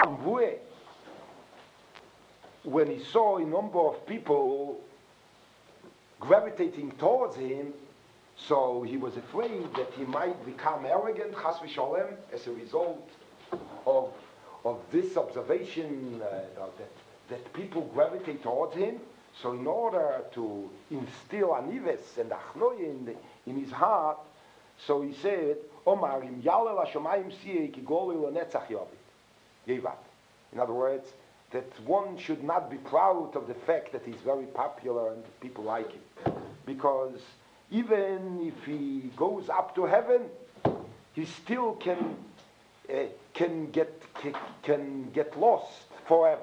Amvue, when he saw a number of people gravitating towards him, so he was afraid that he might become arrogant, chas v'sholem, as a result of this observation that people gravitate towards him. So in order to instill anives and achnoye in his heart, so he said, Omar im yalel hashomayim siyeh ki golil lenetzach yavid. In other words, that one should not be proud of the fact that he's very popular and people like him. Because even if he goes up to heaven, he still can get lost forever.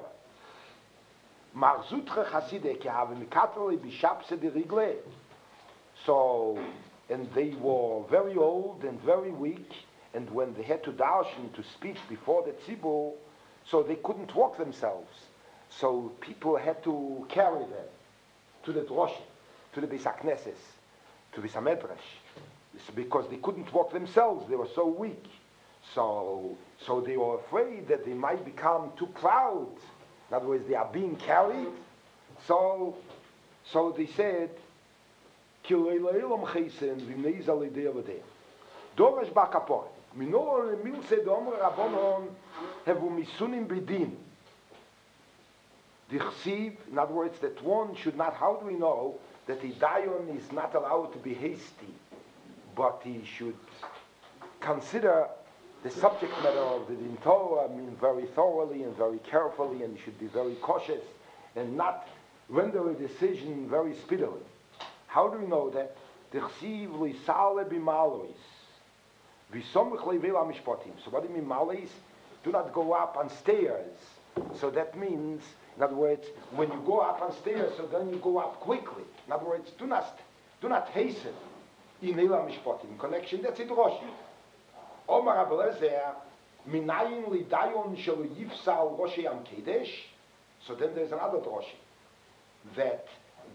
So, and they were very old and very weak, and when they had to darshan to speak before the tzibur, so they couldn't walk themselves. So people had to carry them to the droshin, to the Beis HaKnesses, to Beis HaMedrash, because they couldn't walk themselves. They were so weak. So they were afraid that they might become too proud. In other words, they are being carried. So they said, Dorash bakapor. Minor milse domer rabonon hevu misunim bidin. In other words, that one should not, how do we know that a dayan is not allowed to be hasty, but he should consider the subject matter of the Din Torah, very thoroughly and very carefully, and he should be very cautious and not render a decision very speedily. How do we know that? So what do you mean, malis? Do not go up on stairs. So that means, in other words, when you go up on stairs, so then you go up quickly. In other words, do not hasten in Eila Mishpatim. Connection, that's it, Rosh. Omar Abelezer, minayin li dayon shel yifsal Rosh Yam Kedesh. So then there's another Rosh. That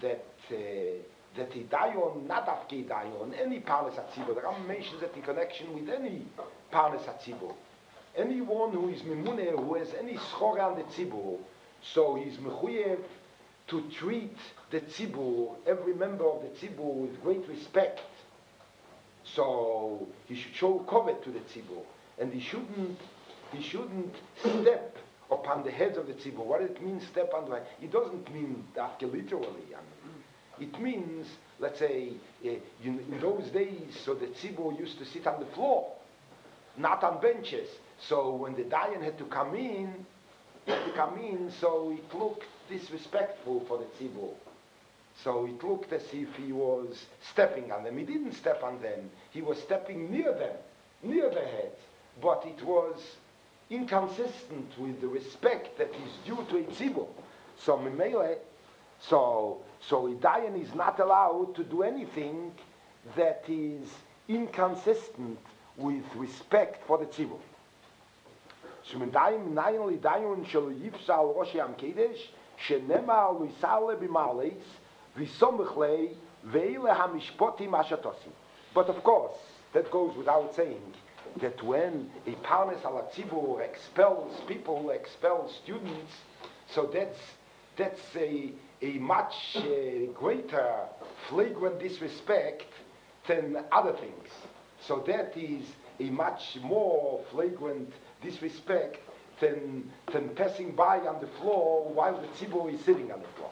the dayon, not afke dayon, any parnes hatzibur. The Rambam mentions that in connection with any parnes hatzibur. Anyone who is mimune, who has any schor on the tzibur, so he's mechuyev to treat the tzibur, every member of the tzibur, with great respect. So he should show kavod to the tzibur, and he shouldn't step upon the heads of the tzibur. What it means, step on the head? It doesn't mean after literally. It means, let's say, in those days, so the tzibur used to sit on the floor, not on benches. So when the dayan had to come in, so it looked disrespectful for the tzibur. So it looked as if he was stepping on them. He didn't step on them. He was stepping near them, near their heads. But it was inconsistent with the respect that is due to a tzibur. So Mimele, so a dayan is not allowed to do anything that is inconsistent with respect for the tzibur. Shemedayim nayin li dayan shel yifsal Rosh Yam Kedesh shenemar luisale b'maleis v'somichlei ve'ile hamishpotim ashatosim. But of course, that goes without saying that when a parnes ala tzibur expels people, expels students, so that's a much greater flagrant disrespect than other things. So that is a much more flagrant disrespect than passing by on the floor while the tzibur is sitting on the floor.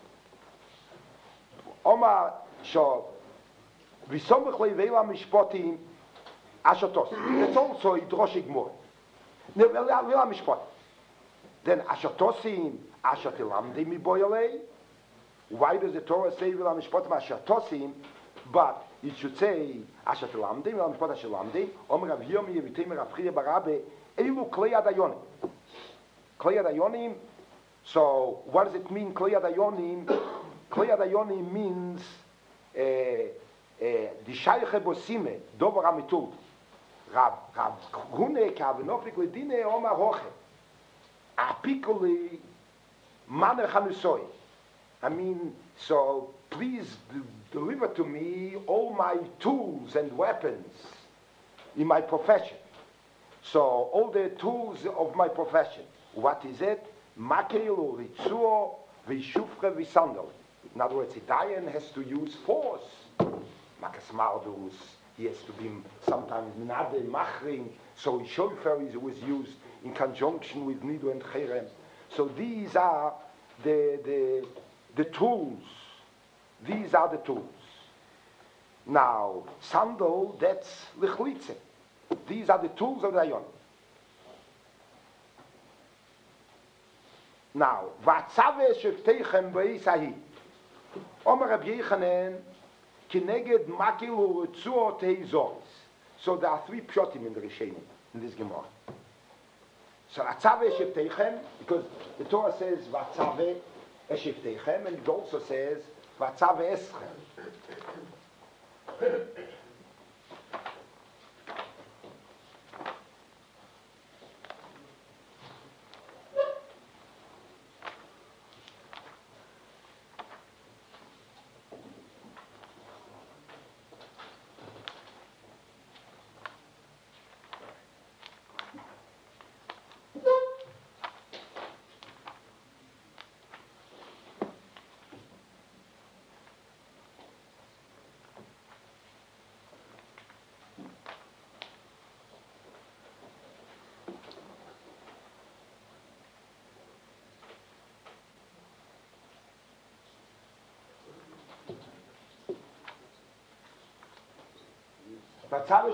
Omar Shov, v'somichlei ve'ila mishpotim ashatos. That's also a droshig more. Ve'ila mishpotim. Then ashatosim ashatilamdi miboyalei. Why does the Torah say ve'ila mishpotim ashatosim? But it should say ashatilamdi ve'ila mishpotim ashatilamdi. Omar Rav Yomi Yevitim Rav Chiyah Barabe. Elu klei adayonim. Klei adayonim. So what does it mean, klei adayonim? Klei adayonim means the shayche bosime dover amitud. Rav Hune kavenofik ledine omar hoche. Apikoli maner chanusoi. I mean, so please deliver to me all my tools and weapons in my profession. So all the tools of my profession. What is it? Makelu ritzuo v'shufre v'sandal. In other words, a dayan has to use force. Makas mardus. He has to be sometimes minade machring. So shofar was used in conjunction with nidu and cherem. So these are the tools. These are the tools. Now, sandal, that's lichlitze. These are the tools of the dayan. Now, vatzave shefteichem beisahi. Omer Rabbi Yechanan, kineged makilu ritzuo teizos. So there are three pshotim in the Rishonim, in this Gemara. So vatzave shefteichem, because the Torah says vatzave shefteichem, and it also says vatzave eschem. And then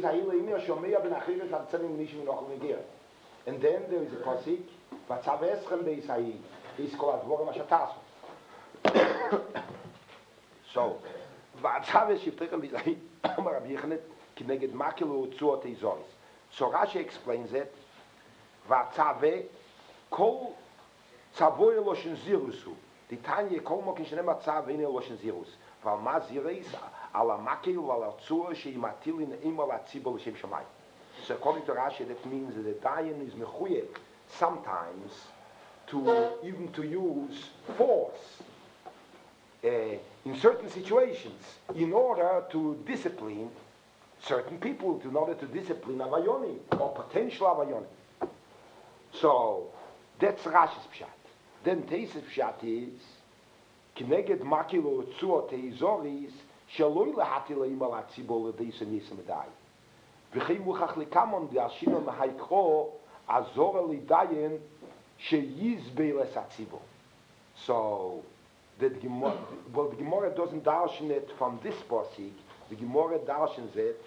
there is a pasuk, Vatzav eschem beisayi, is called Dvorim Ashatasu. So, Vatzav eschem beisayi, Amar Rabbi Yechanan, kineged makilu utzuot eizoris. So Rashi explains it, Vatzav kol tzavoy loshen zirusu. The Tanya kol mokin shenem atzav ine loshen zirus. Val ma ziris ala makilu ala tzur sheimatilin imal atzibol l'shem shamayim. So according to Rashi, that means that the dayan is mechuyeh sometimes to even to use force in certain situations in order to discipline certain people, in order to discipline avayonim or potential avayonim. So that's Rashi's pshat. Then Teisa's pshat is kineged makilo tzuot eizoris shaloi lahatil imal atzibol l'deisen yisem edai. וכי מוכח לקמון דאשינו מהיקרו עזור לידיין שיזבל את הציבור. So, the Gemara doesn't darshan it from this pasuk. The Gemara darshans it.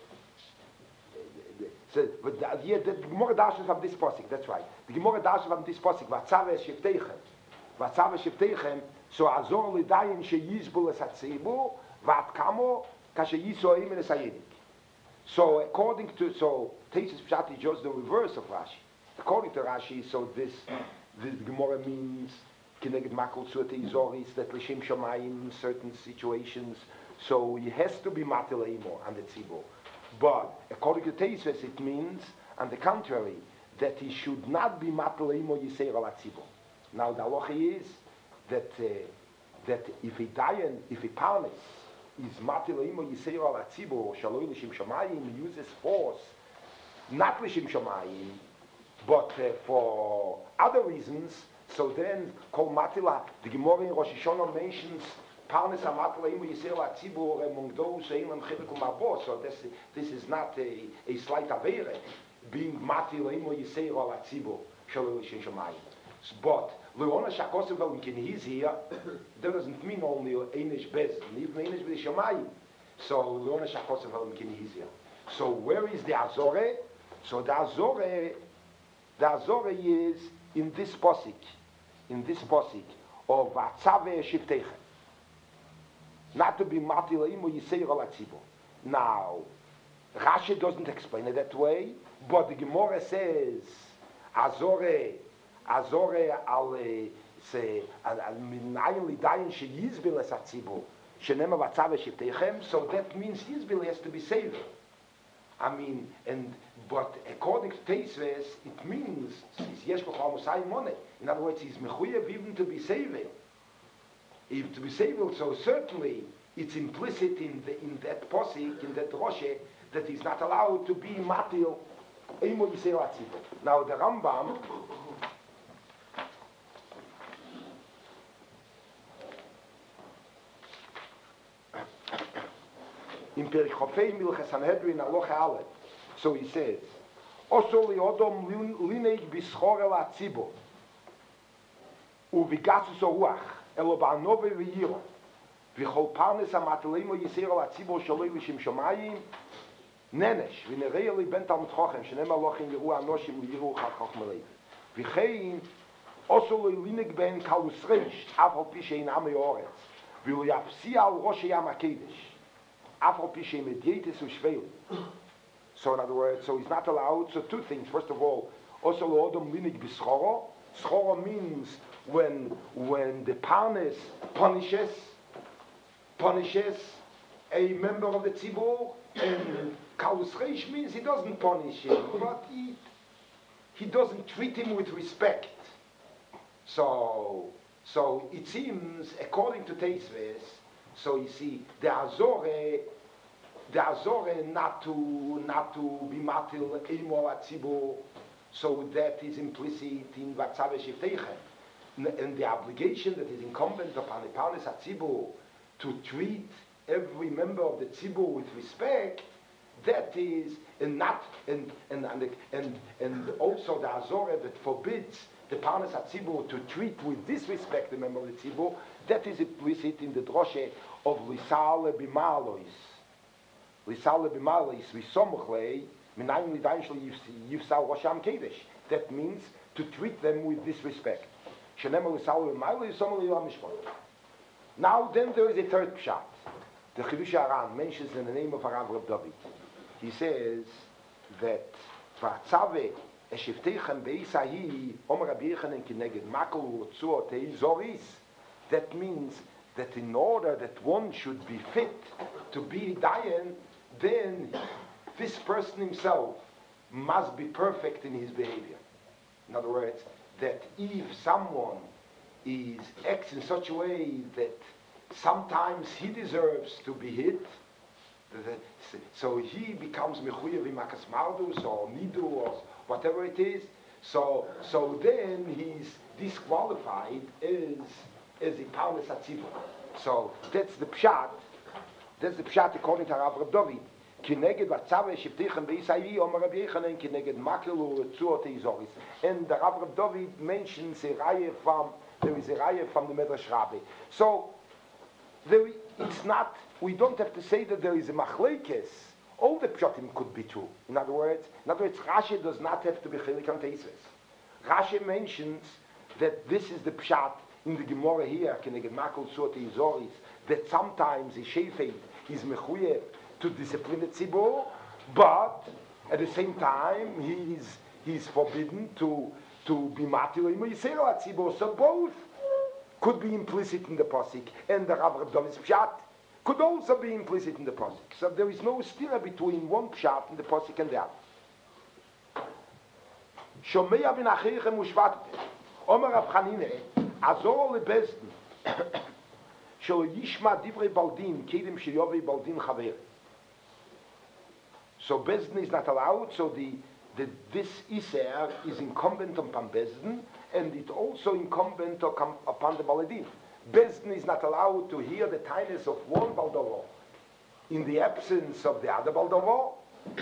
So, the Gemara darshans from this pasuk. That's right. The Gemara darshans from this pasuk. Vatzav shefteichem. Vatzav shefteichem. So, azor lidayin sheyizbul es hatzibur. Vat kamo kasheyisoim es hayedik. So, according to Teisus Pshat is just the reverse of Rashi. According to Rashi, so this Gemara means kineged makol tzurte izoris that l'shem shamayim in certain situations. So he has to be matil imo and the tzibur. But according to Teisus, it means, on the contrary, that he should not be matil imo yiseir al tzibur. Now the halacha is that if a parnes is matil imo yiseir al tzibur shaloi l'shem shamayim, uses force, not l'shem shamayim, but for other reasons. So then, kol matila, the Gemara in Rosh Hashanah mentions parnes matil imo yiseir al tzibur among those who ain't chilek umabos. So this is not a slight avere, being matil imo yiseir al tzibur shaloi l'shem shamayim. But Leona Shakosim Velinkin, he's here, that doesn't mean only Einish Bez, even Einish Bez Shamayim. So Leona Shakosim Velinkin, he's here. So where is the Azore? So the Azore is in this posik of Vatzave Shifteichen. Not to be Matil Imo Yiseir al Tzibur. Now, Rashi doesn't explain it that way, but the Gemara says Azore al minayin lidayin sheyizbil es hatzibur shenema vatzav shifteichem. So that means Yizbil has to be saved. I mean, but according to Teisves, it means yesh b'chol musayim money. In other words, he's mechuyev even to be saved. Even to be saved, so certainly it's implicit in that posik, in that roshe, that he's not allowed to be matil imo yisei hatzibur. Now the in Perichofei Milches Sanhedrin Aloche Aleph. So he says, Oso liodom lineig bischore la tzibo, uvigatsus oruach, elo ba'anove v'yiro, v'chol parnes amatelemo yisero la tzibo shaloi lishim shomayim, nenesh, v'nerei li ben talmud chochem, shenem alochim yiru anoshim liyiru chachach melei. V'chein, oso lineig ben kalus reish, afal pishe in ame oretz, v'lu yapsi al rosh yam hakedesh, afal pishe medietis u'shveil. So in other words, so he's not allowed. So two things. First of all, also lo'odom linig b'schoro. Schoro means when the parnes punishes a member of the tzibur, and kalus reish means he doesn't punish him, but he doesn't treat him with respect. So it seems, according to Teisves, so you see the Azore not to be matil emo atzibur, so that is implicit in Vatzav Shifteichen, and the obligation that is incumbent upon the Parnes Atzibur to treat every member of the tzibur with respect. That is, and also the Azore that forbids the Parnes Atzibur to treat with disrespect the member of the tzibur. That is implicit in the droshe of Lisale Bimalois. Lisale Bimalois Visomuchlei. That means to treat them with disrespect. Now then there is a third pshat. The Chidush Aran mentions in the name of Arav Reb David. He says that Vatzave Eshiftechem Beisahi Omer Rabbi Yechanan Kineged Makol Utzuot Zoris. That means that in order that one should be fit to be Dayan, then this person himself must be perfect in his behavior. In other words, that if someone acts in such a way that sometimes he deserves to be hit, so he becomes mechuyev v'makas mardus or nidu or whatever it is. So then he's disqualified as a parnes atzibur. So that's the pshat. That's the pshat according to Rav Reb David. Kineged Vatzave Shiftechem Beisayi Omer Rabbi Yechanan Kineged Makelu Tzuot Eizoris. And the Rav Reb David mentions there is a raya from the Medrash Rabbi. So we don't have to say that there is a machlekes. All the pshatim could be true. In other words, Rashi does not have to be chilik on Teisves. Rashi mentions that this is the pshat in the Gemara here, Kineged Makelu Tzuot Eizoris, that sometimes a shefet is mechuyev to discipline the tzibur, but at the same time he's forbidden to be matil yisero tzibur. So both could be implicit in the pasuk, and the Rav Reb David's pshat could also be implicit in the pasuk. So there is no stira between one pshat in the pasuk and the other. Shomei ben achichem ushvat Omer Rav Chanine azor lebezdin shel yishma divrei baldin kedem sheyovei baldin chaver. So Bezdin is not allowed, so this Iser is incumbent upon Bezdin, and it also incumbent upon the Baladin. Bezdin is not allowed to hear the tinus of one Baldavo in the absence of the other Baldavo,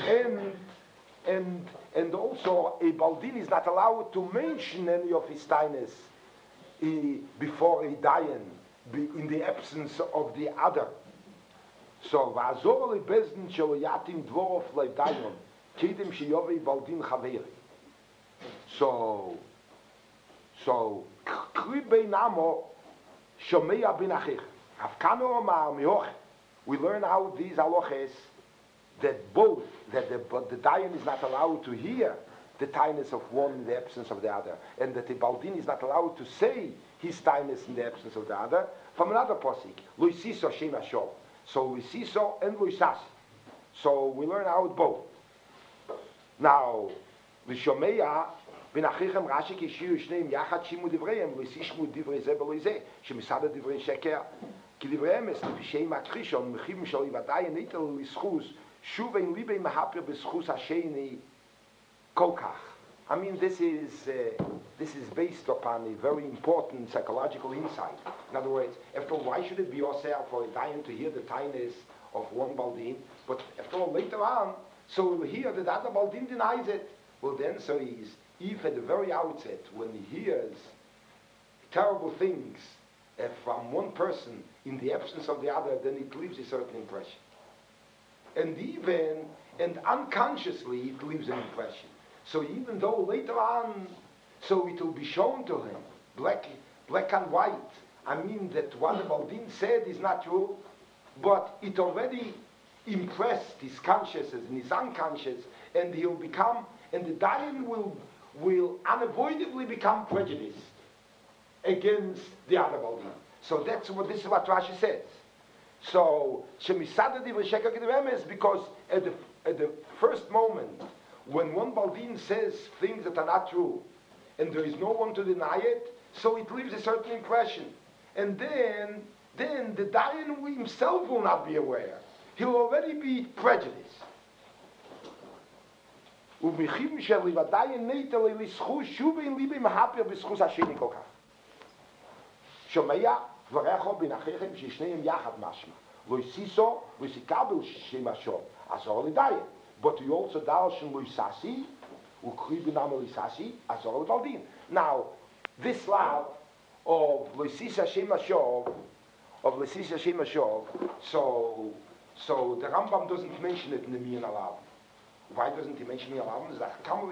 and also a Baldin is not allowed to mention any of his tinus before a Dayan in the absence of the other. So va'azor li bezdin shelo yatim dvorov le'dayon kedem sheyovei baldin chaveri. So kri beinamo shomeya bin achich hafkano omar mioch. We learn how these haloches that the dayan is not allowed to hear the tinus of one in the absence of the other, and that the baldin is not allowed to say his tinus in the absence of the other. From another pasuk, lo yisiso shem hashov. So we see so and we sasi. So we learn out both. Now, the Shomeya ben achichem Rashi kishiu shneim yachad shimu divreihem v'sishmu divrei ze b'lo ze shemisada divrei sheker ki divreihem es l'pishem akrishon mechim shel yivadai nitel l'schus shuvein libei mahapir b'schus hasheni kolkach. I mean, this is based upon a very important psychological insight. In other words, after all, why should it be yourself for a dayan to hear the tinus of one Baldin, but after all, later on, so we hear that the other Baldin denies it. Well then, so he's, if at the very outset, when he hears terrible things from one person in the absence of the other, then it leaves a certain impression. And unconsciously it leaves an impression. So even though later on, so it will be shown to him, black and white, I mean that what the Baldin said is not true, but it already impressed his consciousness and his unconscious, and he'll become, and the Dayan will unavoidably become prejudiced against the other Baldin. So this is what Rashi says. So Shemisada Divrei Sheker Kedem Emes, because at the first moment when one Baldin says things that are not true, and there is no one to deny it, so it leaves a certain impression. And then the Dayan himself will not be aware. He'll already be prejudiced. ובמחים שלי ודאי נטל לזכות שוב אין ליבי מהפר בזכות השני כל כך. שומע דבריך בין אחיכם ששניהם יחד משמע. לא יסיסו וסיכבל שם השם. אז אור לדיין. But you also darshan lo yisasi, ukri b'nam lo yisasi, azor l'baldin. Now, this love of lo yisis Hashem Ashov, so the Rambam doesn't mention it in the Mian Alav. Why doesn't he mention the Alav? It's like, kama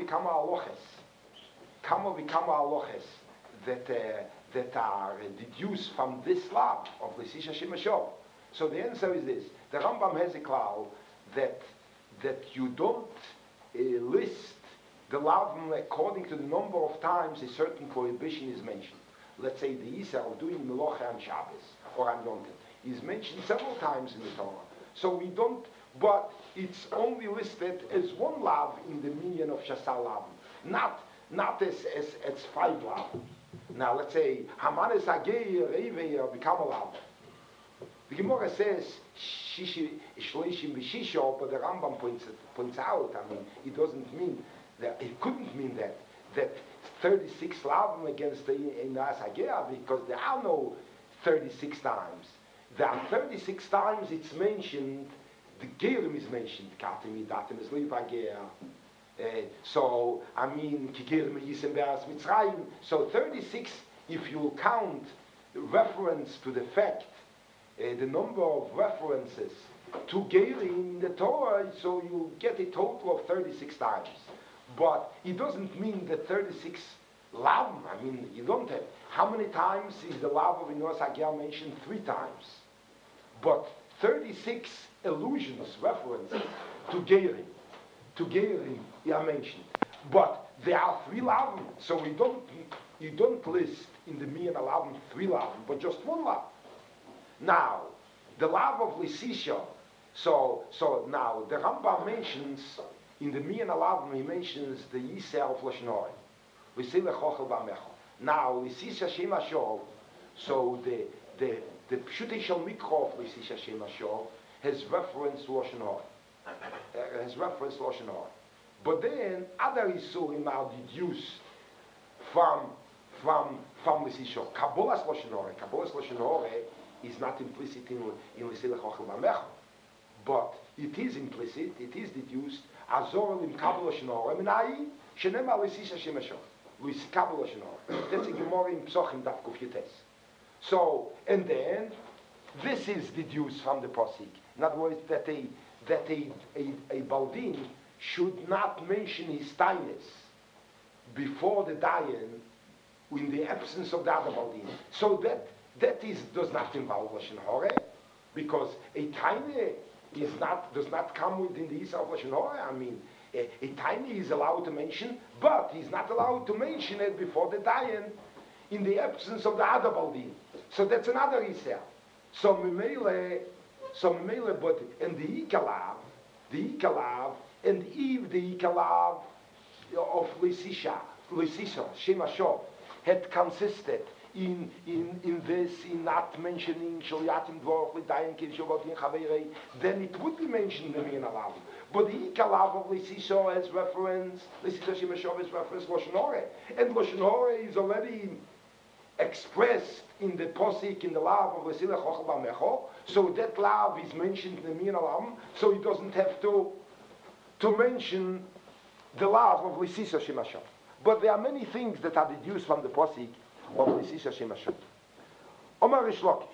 v'kama aloches that are deduced from this love of lo yisis Hashem Ashov. So the answer is this. The Rambam has a cloud that you don't list the lavim according to the number of times a certain prohibition is mentioned. Let's say the Isa of doing Melocha on Shabbos or on Yom Tov is mentioned several times in the Torah. So we don't, but it's only listed as one lav in the minyan of Shasal lavim, not as five lavim. Now let's say Hamanes Ageir Reiveir become a lav. The Gemara says Shleishim b'Shisha, but the Rambam points out. I mean, it doesn't mean that. It couldn't mean that 36 lavim against the Inas Hagea, because there are no 36 times. There are 36 times it's mentioned. The Gerim is mentioned. Katim Idatim is Liv Hagea. So I mean, Kigerim Yisem Be'as Mitzrayim. So 36, if you count reference to the fact. The number of references to Gerim in the Torah, so you get a total of 36 times. But it doesn't mean that 36 lavim. I mean, you don't have. How many times is the lav of Inos Hagel mentioned? 3 times. But 36 allusions, references to Gerim are mentioned. But there are 3 lavim, so you don't list in the Mian lavim 3 lavim, but just 1 lav. Now, the love of Lisisha, so now the Rambam mentions, in the Mian Alav, he mentions the Yiseh of Lashon Hara. Now, Lisisha Shem Ashov, so the Pshutei Shel Mikro of Lisisha Shem Ashov has reference to Lashon Hara. But then, other Isurim are deduced from Lisisha. Kabbalas Lashon Hara is not implicit in L'silach Ochel B'Amecha, but it is implicit, it is deduced, Azor Lim Kabbalah Shnor, Eminai, Shenema L'sis Hashem Hashem, L'is Kabbalah Shnor. That's a Gemara in Psochim Daf Kuf Yutes. So, and then, this is deduced from the Posik. In other words, that a Baldin should not mention his tainus before the Dayan in the absence of the other Baldin. So that does not involve Lashon Hara, because a tiny does not come within the Isa of Lashon Hara. I mean, a tiny is allowed to mention, but he's not allowed to mention it before the Dayan in the absence of the other Baldin. So that's another Isa. So Mimele, but and the Ikalav, and Eve the Ikalav of Lisisha, Shema Shov, had consisted in not mentioning Sholiatim Dvorach L'Dayin Kirshovatim Chaverei, then it would be mentioned in the Mian Alav. But the Ikalav of Lisisha has reference, Lisisha Shema Shov has reference Lashon Hara, and Lashon Hara is already expressed in the posik, in the lav of Lesilach Ochel Bamecho. So that lav is mentioned in the Min Alam, so he doesn't have to mention the lav of Lisisa Shemashon. But there are many things that are deduced from the posik of Lisisa Shemashon. Omar Rish Lakish.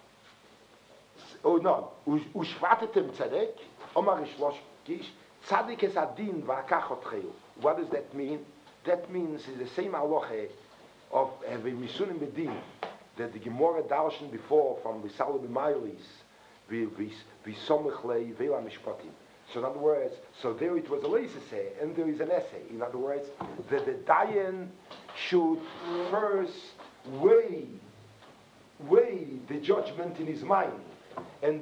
Oh no, Ushvatetem Tzedek, Omar Rish Lakish, Tzadik es adin v'akachot cheu. What does that mean? That means it's the same halacha of having misunim bedin that the Gemara darshan before from Visal b'Maylis, v'somichlei v'ela mishpatim. So in other words, so there it was a leisese, and there is an essay. In other words, that the dayan should first weigh the judgment in his mind, and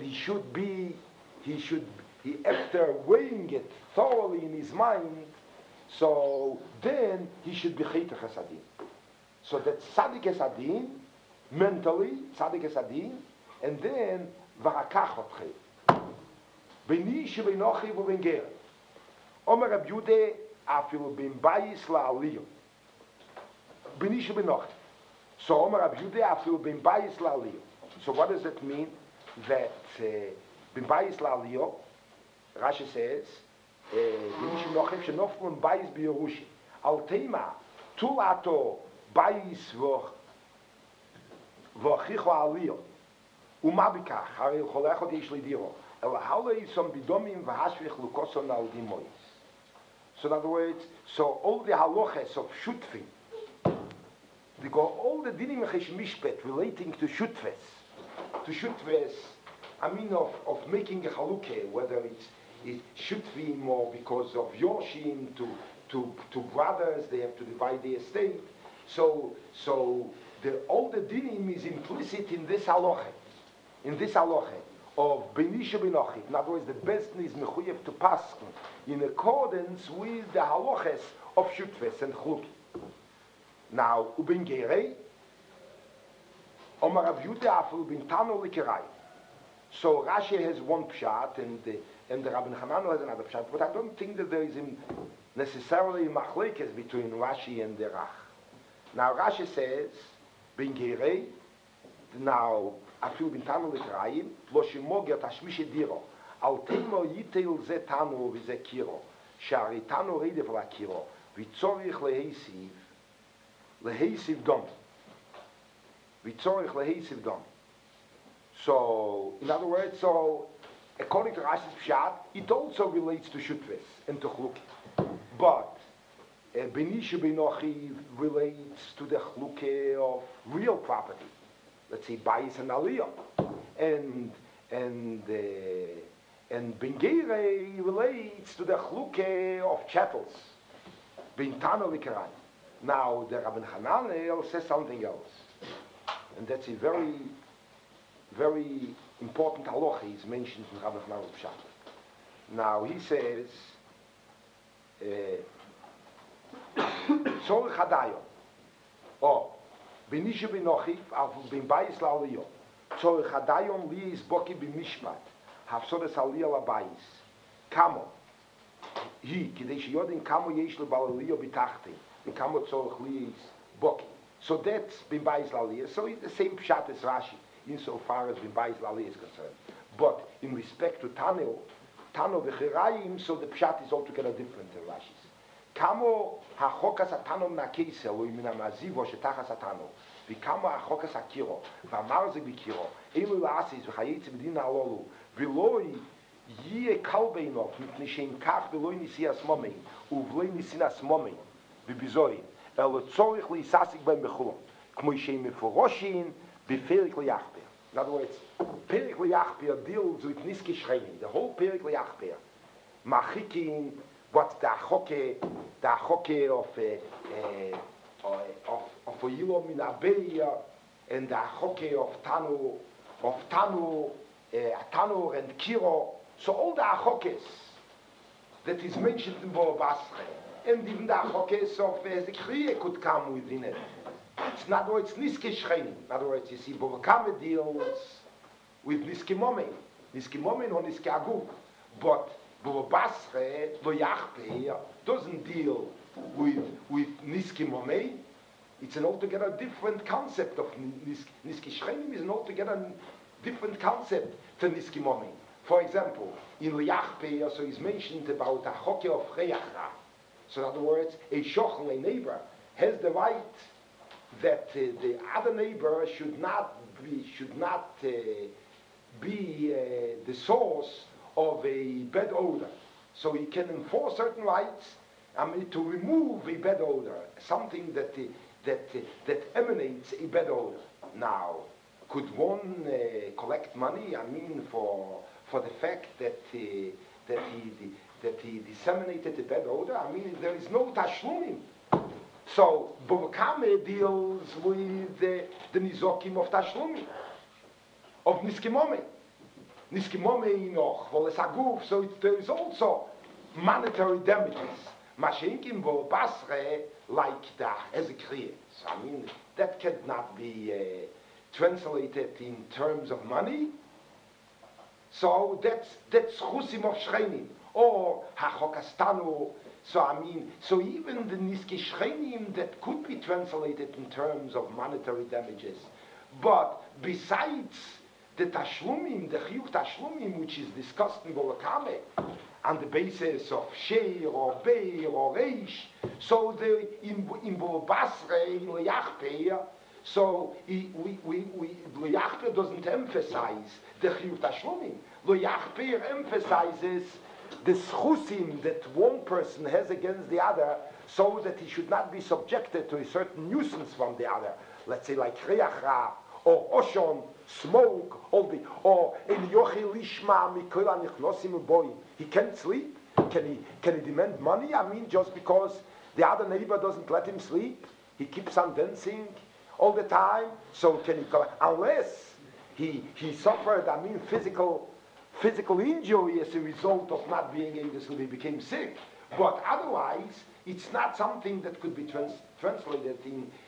after weighing it thoroughly in his mind, so then he should be chaytach hasadin. So that tzadik hasadin, mentally tzadik hasadin, and then varakach otchem. Beni shebenochi v'benger. Omer Rab Yude afilu ben bayis la'aliyah. Beni shebenochi. So Omer Rab Yude afilu ben bayis la'aliyah. So what does that mean? That ben bayis la'aliyah, Rashi says, beni shebenochi shenoflu ben bayis b'Yerushi. Al teima tulato bayis v'achicho aliyah. Uma bikach harei cholechot yesh lidiro. So in other words, so all the halachas of shutfin, all the dinim mishpet relating to shutves, I mean of making a halukah, whether it's shutfim or because of yoshim to brothers, they have to divide the estate. So all the dinim is implicit in this halacha. Of Benisha Benochi. In other words, the Besdin is mechuyev to paskin in accordance with the halachas of Shutves and Chluki. Now, Uben Gerei, Omar Rav Yude Afel Uben Tano Likerai. So Rashi has one pshat and the Rabbi Hanano has another pshat, but I don't think that there is necessarily machlekes between Rashi and the Rach. Now Rashi says, Ben Gerei, now אפילו בינתנו לקראים, לא שמוגר תשמיש דירו, על תימו ייטל זה תנו וזה קירו, שהרי תנו רדף להקירו, וצורך להיסיב דום. So, in other words, so, according to Rashi's Pshat, it also relates to Shutves and to Chluki. But, Benisha Benochi relates to the Chluki of real property. Let's say Bayis and Aliyah, and Bengere relates to the chluke of chattels. Bintano Vikaran. Now the Rabbi Hananel says something else, and that's a very, very important halacha. He's mentioned in Rabbi Hananel's Pshat. Now he says, Tzorich Hadayon. Oh. Benisha benochi, av ben bayis la'aliyah. Tzorich hadayon li is boki b'mishpat. Hafsodes aliyah la'bayis. Kamo. Hi, kidei sheyodin kamo yesh lebal aliyah b'tachti. And kamo tzorich li is boki. So that's ben bayis la'aliyah. So it's the same pshat as Rashi, insofar as ben bayis la'aliyah is concerned. But in respect to Tano v'chirayim, so the pshat is altogether different than Rashi's. Kamo hachokas atanom nakese lo imina mazivo shetachas atano vikamo hachokas akiro vamarze bikiro elu laasis v'chayetze b'dina alolu v'loi yie kalbeinov mipnei sheim kach v'loi nisias momein uv'loi nisinas momein v'bizoyin elo tzorich li'isasik ben bechulon kmo sheim meforoshin b'ferik li'achper. In other words, Perik li'achper deals with niski shreini. The whole Perik li'achper machikin what's the achoke of Yilom in Abeya and the achoke of Tanu and Kiro. So all the achokes that is mentioned in Bo Basre, and even the achokes of the Kriya could come within it. It's not, it's Niske Shrein. In other words, you see, Bo Kame deals with Niske Momen or Niske Aguk. But Bo Basre, Lo Yachpe here, doesn't deal with Niske Momen, It's an altogether different concept of Niski Shchenim is an altogether different concept to Niski Momi. For example, in Liachpe, so is mentioned about a choke of Reachra. So in other words, a shochel, a neighbor, has the right that the other neighbor should not be the source of a bad odor. So he can enforce certain rights, to remove a bad odor, something that emanates a bad odor. Now, could one collect money? For the fact that he disseminated the bad odor. There is no tashlumim. So Bovakame deals with the nizokim of tashlumim, of niskimome. Niskimome noch, volesaguf. So there is also monetary damages. Mashenkim vo basre like that as a kriya. So that cannot be translated in terms of money. So that's chusim of shchenim or hachokastanu. So even the niski shchenim that could be translated in terms of monetary damages, but besides the tashlumim, the chiyuv tashlumim, which is discussed in Bolakame, on the basis of sheir or beir or reish, so in Bolbasre, in Leyachpe, so Leyachpe doesn't emphasize the chiyuv tashlumim. Leyachpe emphasizes the schusim that one person has against the other, so that he should not be subjected to a certain nuisance from the other. Let's say like reachra or oshon, smoke, or in yochel lishma mikol anichnosim boy. He can't sleep. Can he demand money? Just because the other neighbor doesn't let him sleep, he keeps on dancing all the time. So can he? Unless he suffered, physical injury as a result of not being able to sleep, he became sick. But otherwise, it's not something that could be translated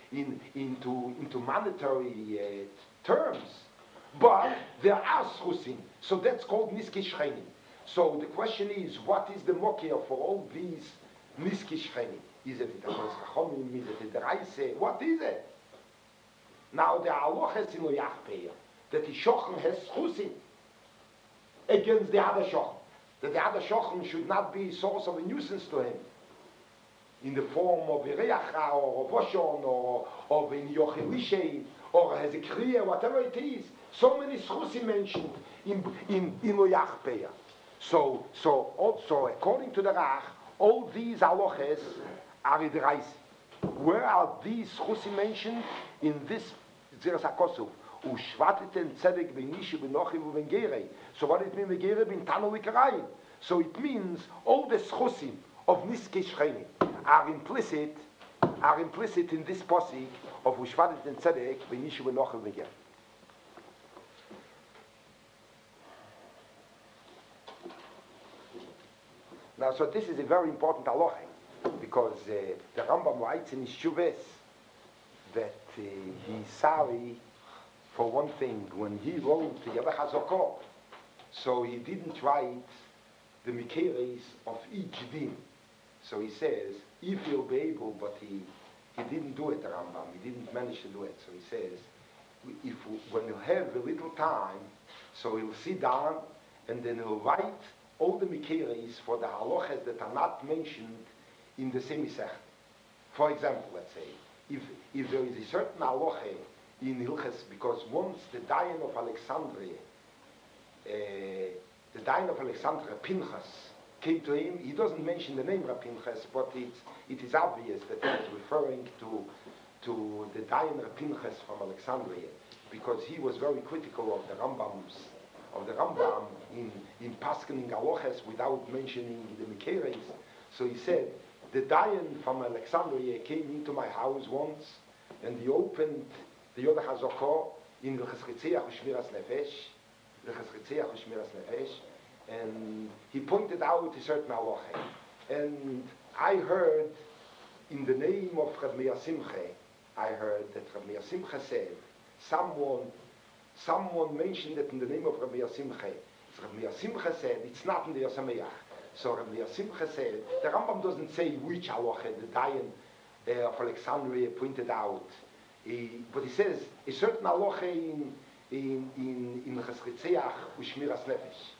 into monetary terms. But there are schusim, so that's called niski shchenim. So the question is, what is the mokia for all these niski shchenim? Is it the chachomim? Is it the reise? What is it? Now the halachas in Loyachpeir that the shochem has schusim against the other shochem, that the other shochem should not be a source of a nuisance to him in the form of a reacha or a voshon or of a yochelishe or has a kriya, whatever it is. So many schusim mentioned in Loyachpeir. So also according to the Rach, all these halachas are in the Reis. Where are these schusim mentioned? In this Zeres HaKosov. Ushvatiten tzedek b'nishi b'nochim u'v'ngerei. So what it means v'gerei bin tanu v'karayim? So it means all the schusim of niskei shchenim are implicit in this posik of ushvatiten tzedek b'nishi b'nochim u'v'ngerei. Now, so this is a very important halacha, because the Rambam writes in his Shuves that he's sorry for one thing. When he wrote the Yaveh HaZokor, so he didn't write the Mikeres of each din. So he says, if he'll be able, but he didn't do it, the Rambam. He didn't manage to do it. So he says, when he'll have a little time, so he'll sit down and then he'll write all the Mikeres for the halachas that are not mentioned in the Semisech. For example, let's say, if there is a certain halacha in Hilches, because once the Dayan of Alexandria, Pinchas, came to him, he doesn't mention the name of Pinchas, but it is obvious that he's referring to the Dayan of Pinchas from Alexandria, because he was very critical of the Rambam in Paskening halachas without mentioning the Mikeres. So he said, the Dayan from Alexandria came into my house once, and he opened the Yodach HaZokor in the Cheskitzeach Ushmiras Nefesh, and he pointed out a certain halacha. And I heard, in the name of Rav Meir Simcha, I heard that Rav Meir Simcha said, someone mentioned it in the name of Rav Meir Simcha. So Rav Meir Simcha said, it's not in the Yosameach. So Rav Meir Simcha said, the Rambam doesn't say which halacha, the Dayan of Alexandria pointed out. But he says a certain halacha in Chesketzeach u'Shmiras Nefesh.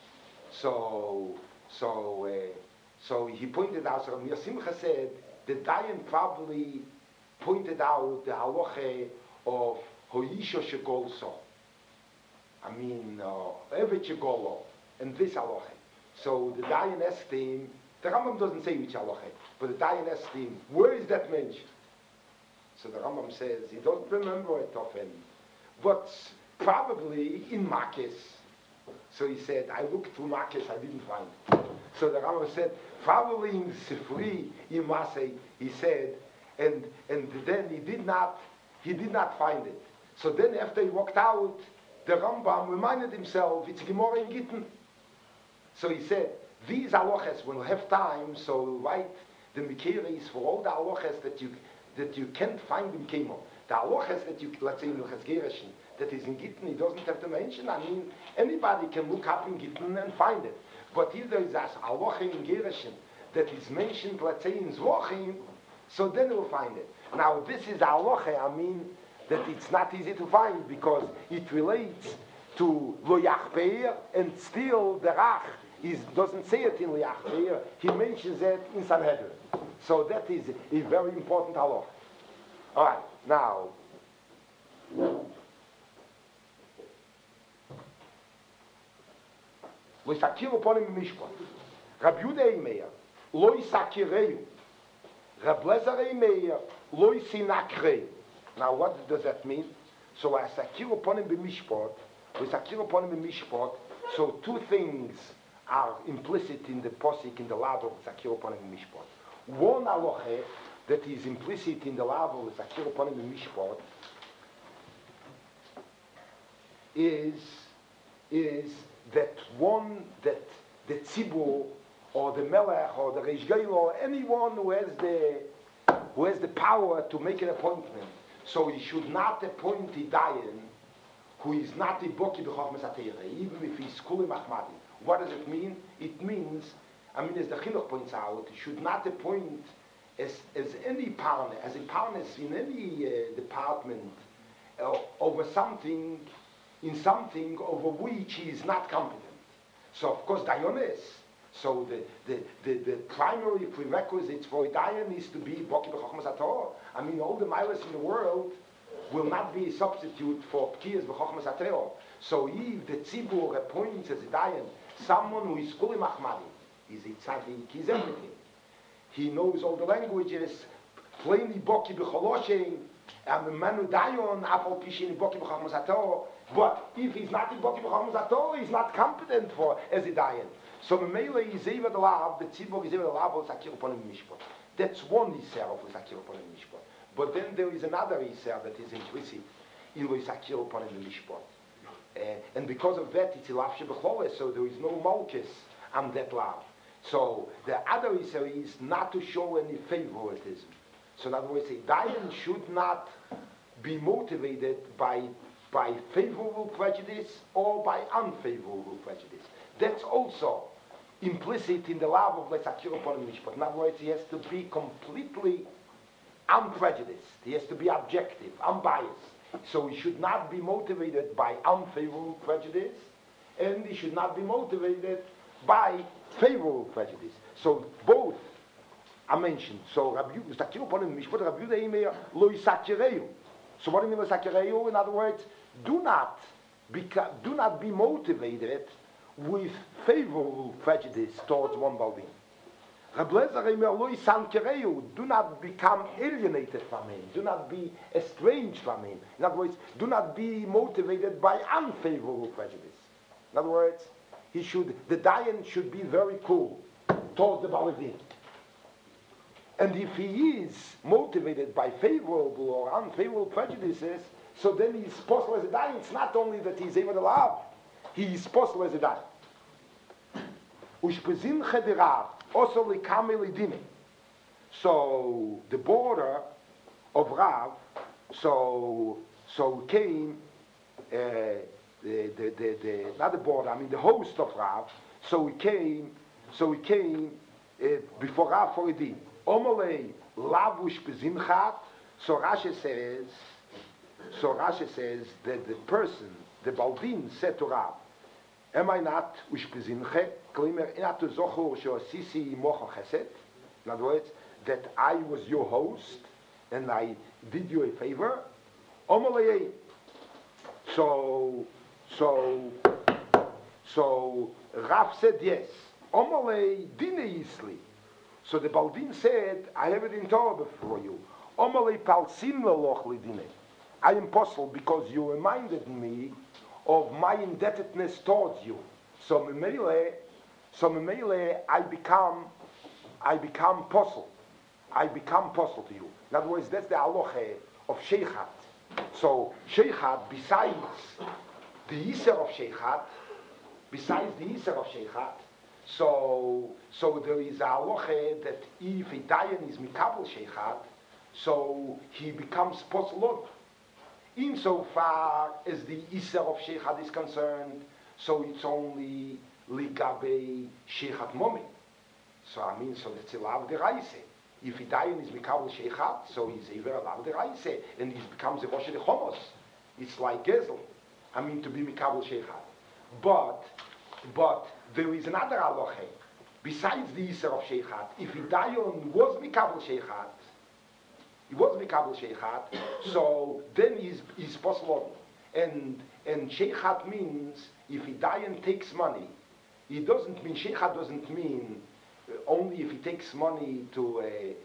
So he pointed out. So Rabbi Simcha said the Dayan probably pointed out the halacha of Hoyisha Shegolso. I mean, Evet Shegolo, and this halacha. So the Dayan asked him. The Rambam doesn't say which halacha, but the Dayan asked him, where is that mentioned? So the Rambam says he don't remember it often, but probably in Makis. So he said, I looked through Makis, I didn't find it. So the Rambam said, probably in Sifri, in Masei, he said, and then he did not find it. So then after he walked out, the Rambam reminded himself, it's Gemara in Gittin. So he said, these halachas, when we have time, so write the Mikeris for all the halachas that you can't find in Kemo. The halachas that you, let's say in Hilchas Gerashin, that is in Gittin, he doesn't have to mention. I mean, anybody can look up in Gittin and find it. But if there is a halacha in Gerashin that is mentioned, let's say in Zvachim, so then we'll find it. Now this is a halacha, I mean, that it's not easy to find because it relates to Lo Yachpeir, and still the Rach doesn't say it in Lo Yachpeir, he mentions it in Sanhedrin. So that is a very important halacha. All right, now Lo Yisakir upon him Mishpat. Rabbi Yehuda Eimeir, Lo Yisakireu. Rabbi Lezer Eimeir, Lo Yisinakreu. Now what does that mean? So Lo Yisakir upon him Mishpat. Lo Yisakir upon him Mishpat. So two things are implicit in the posik, in the lav of Zakir upon him Mishpat. One halacha that is implicit in the lav of Zakir upon him Mishpat is that the tzibur or the melech or the reish gail or anyone who has the power to make an appointment, so he should not appoint a dayan who is not a boki b'chochmas ateilah, even if he's kuli machmadi. What does it mean? It means, I mean, as the Chinuch points out, he should not appoint as any partner, as a partner in any department over something, in something over which he is not competent. So of course dayan is. So the primary prerequisites for a dayan is to be boki b'chochmas ateilah. I mean, all the milas in the world will not be a substitute for pkiyas b'chochmas ateilah. So if the tzibur appoints as a dayan someone who is kuli machmadi, is a tzaddik, he's everything. He knows all the languages, plainly boki b'choloshem, and the manu dayan apal pishin boki b'chochmas ateilah. But if he's not in boki b'chochmas ateilah, he's not competent for as a dayan. So Memele is eva the lav, the tzibur is eva the lav of Zakir upon him mishpat. That's one Yisrael of Zakir upon him mishpat. But then there is another Yisrael that is implicit in Zakir upon him mishpat. And because of that, it's a lav shebechloles, so there is no malchus on that lav. So the other Yisrael is not to show any favoritism. So in other words, a dayan should not be motivated by favorable prejudice or by unfavorable prejudice. That's also implicit in the law of Zakir upon Mishpat. In other words, he has to be completely unprejudiced. He has to be objective, unbiased. So he should not be motivated by unfavorable prejudice, and he should not be motivated by favorable prejudice. So both are mentioned. So Zakir upon Mishpat, Rabbi Yehuda Eimeir, Lo Yisakireu. So what do you mean Lo Yisakireu? In other words, do not be motivated with favorable prejudice towards one Baldin. Rabbi Lezer Eimeir, Lo Yisankireu. Do not become alienated from him. Do not be estranged from him. In other words, do not be motivated by unfavorable prejudice. In other words, the dayan should be very cool towards the Baldin. And if he is motivated by favorable or unfavorable prejudices, so then he's possible as a dayan. It's not only that he's able to love, he is possible as a dayan. Ushpezin chedirav also likame lidime. So the border of Rav, so came not the border. I mean the host of Rav. So he came before Rav for a din. Omalei lavush besimchat. So Rashi says that the person, the Baldin, said to Rav, am I not ush besimche? Klimer inat zochur she'osisi imocha chesed. In other words, that I was your host and I did you a favor. Omalei. So Rav said yes. Omalei dine yisli. So the Baldin said, I have it in Torah before you. Omalei palsim leloch lidine. I am possible because you reminded me of my indebtedness towards you. So Memele, I become possible. I become possible to you. In other words, that's the halacha of sheichat. So sheichat, besides the Yisr of sheichat, so there is a halacha that if a dayan is mikabel sheichat, so he becomes posel. Insofar as the Yisr of sheichat is concerned, so it's only ligabe sheichat momi. So that's a lav deraise. If a dayan is mikabel sheichat, so he's a very lav deraise, and he becomes a rosh chomos. It's like gezel. To be mikabel sheichat. But there is another halacha. Besides the Yisr of sheichat, if a dayan was mikabel sheichat, so then he's possible. And sheichat means if a dayan takes money, sheichat doesn't mean only if he takes money to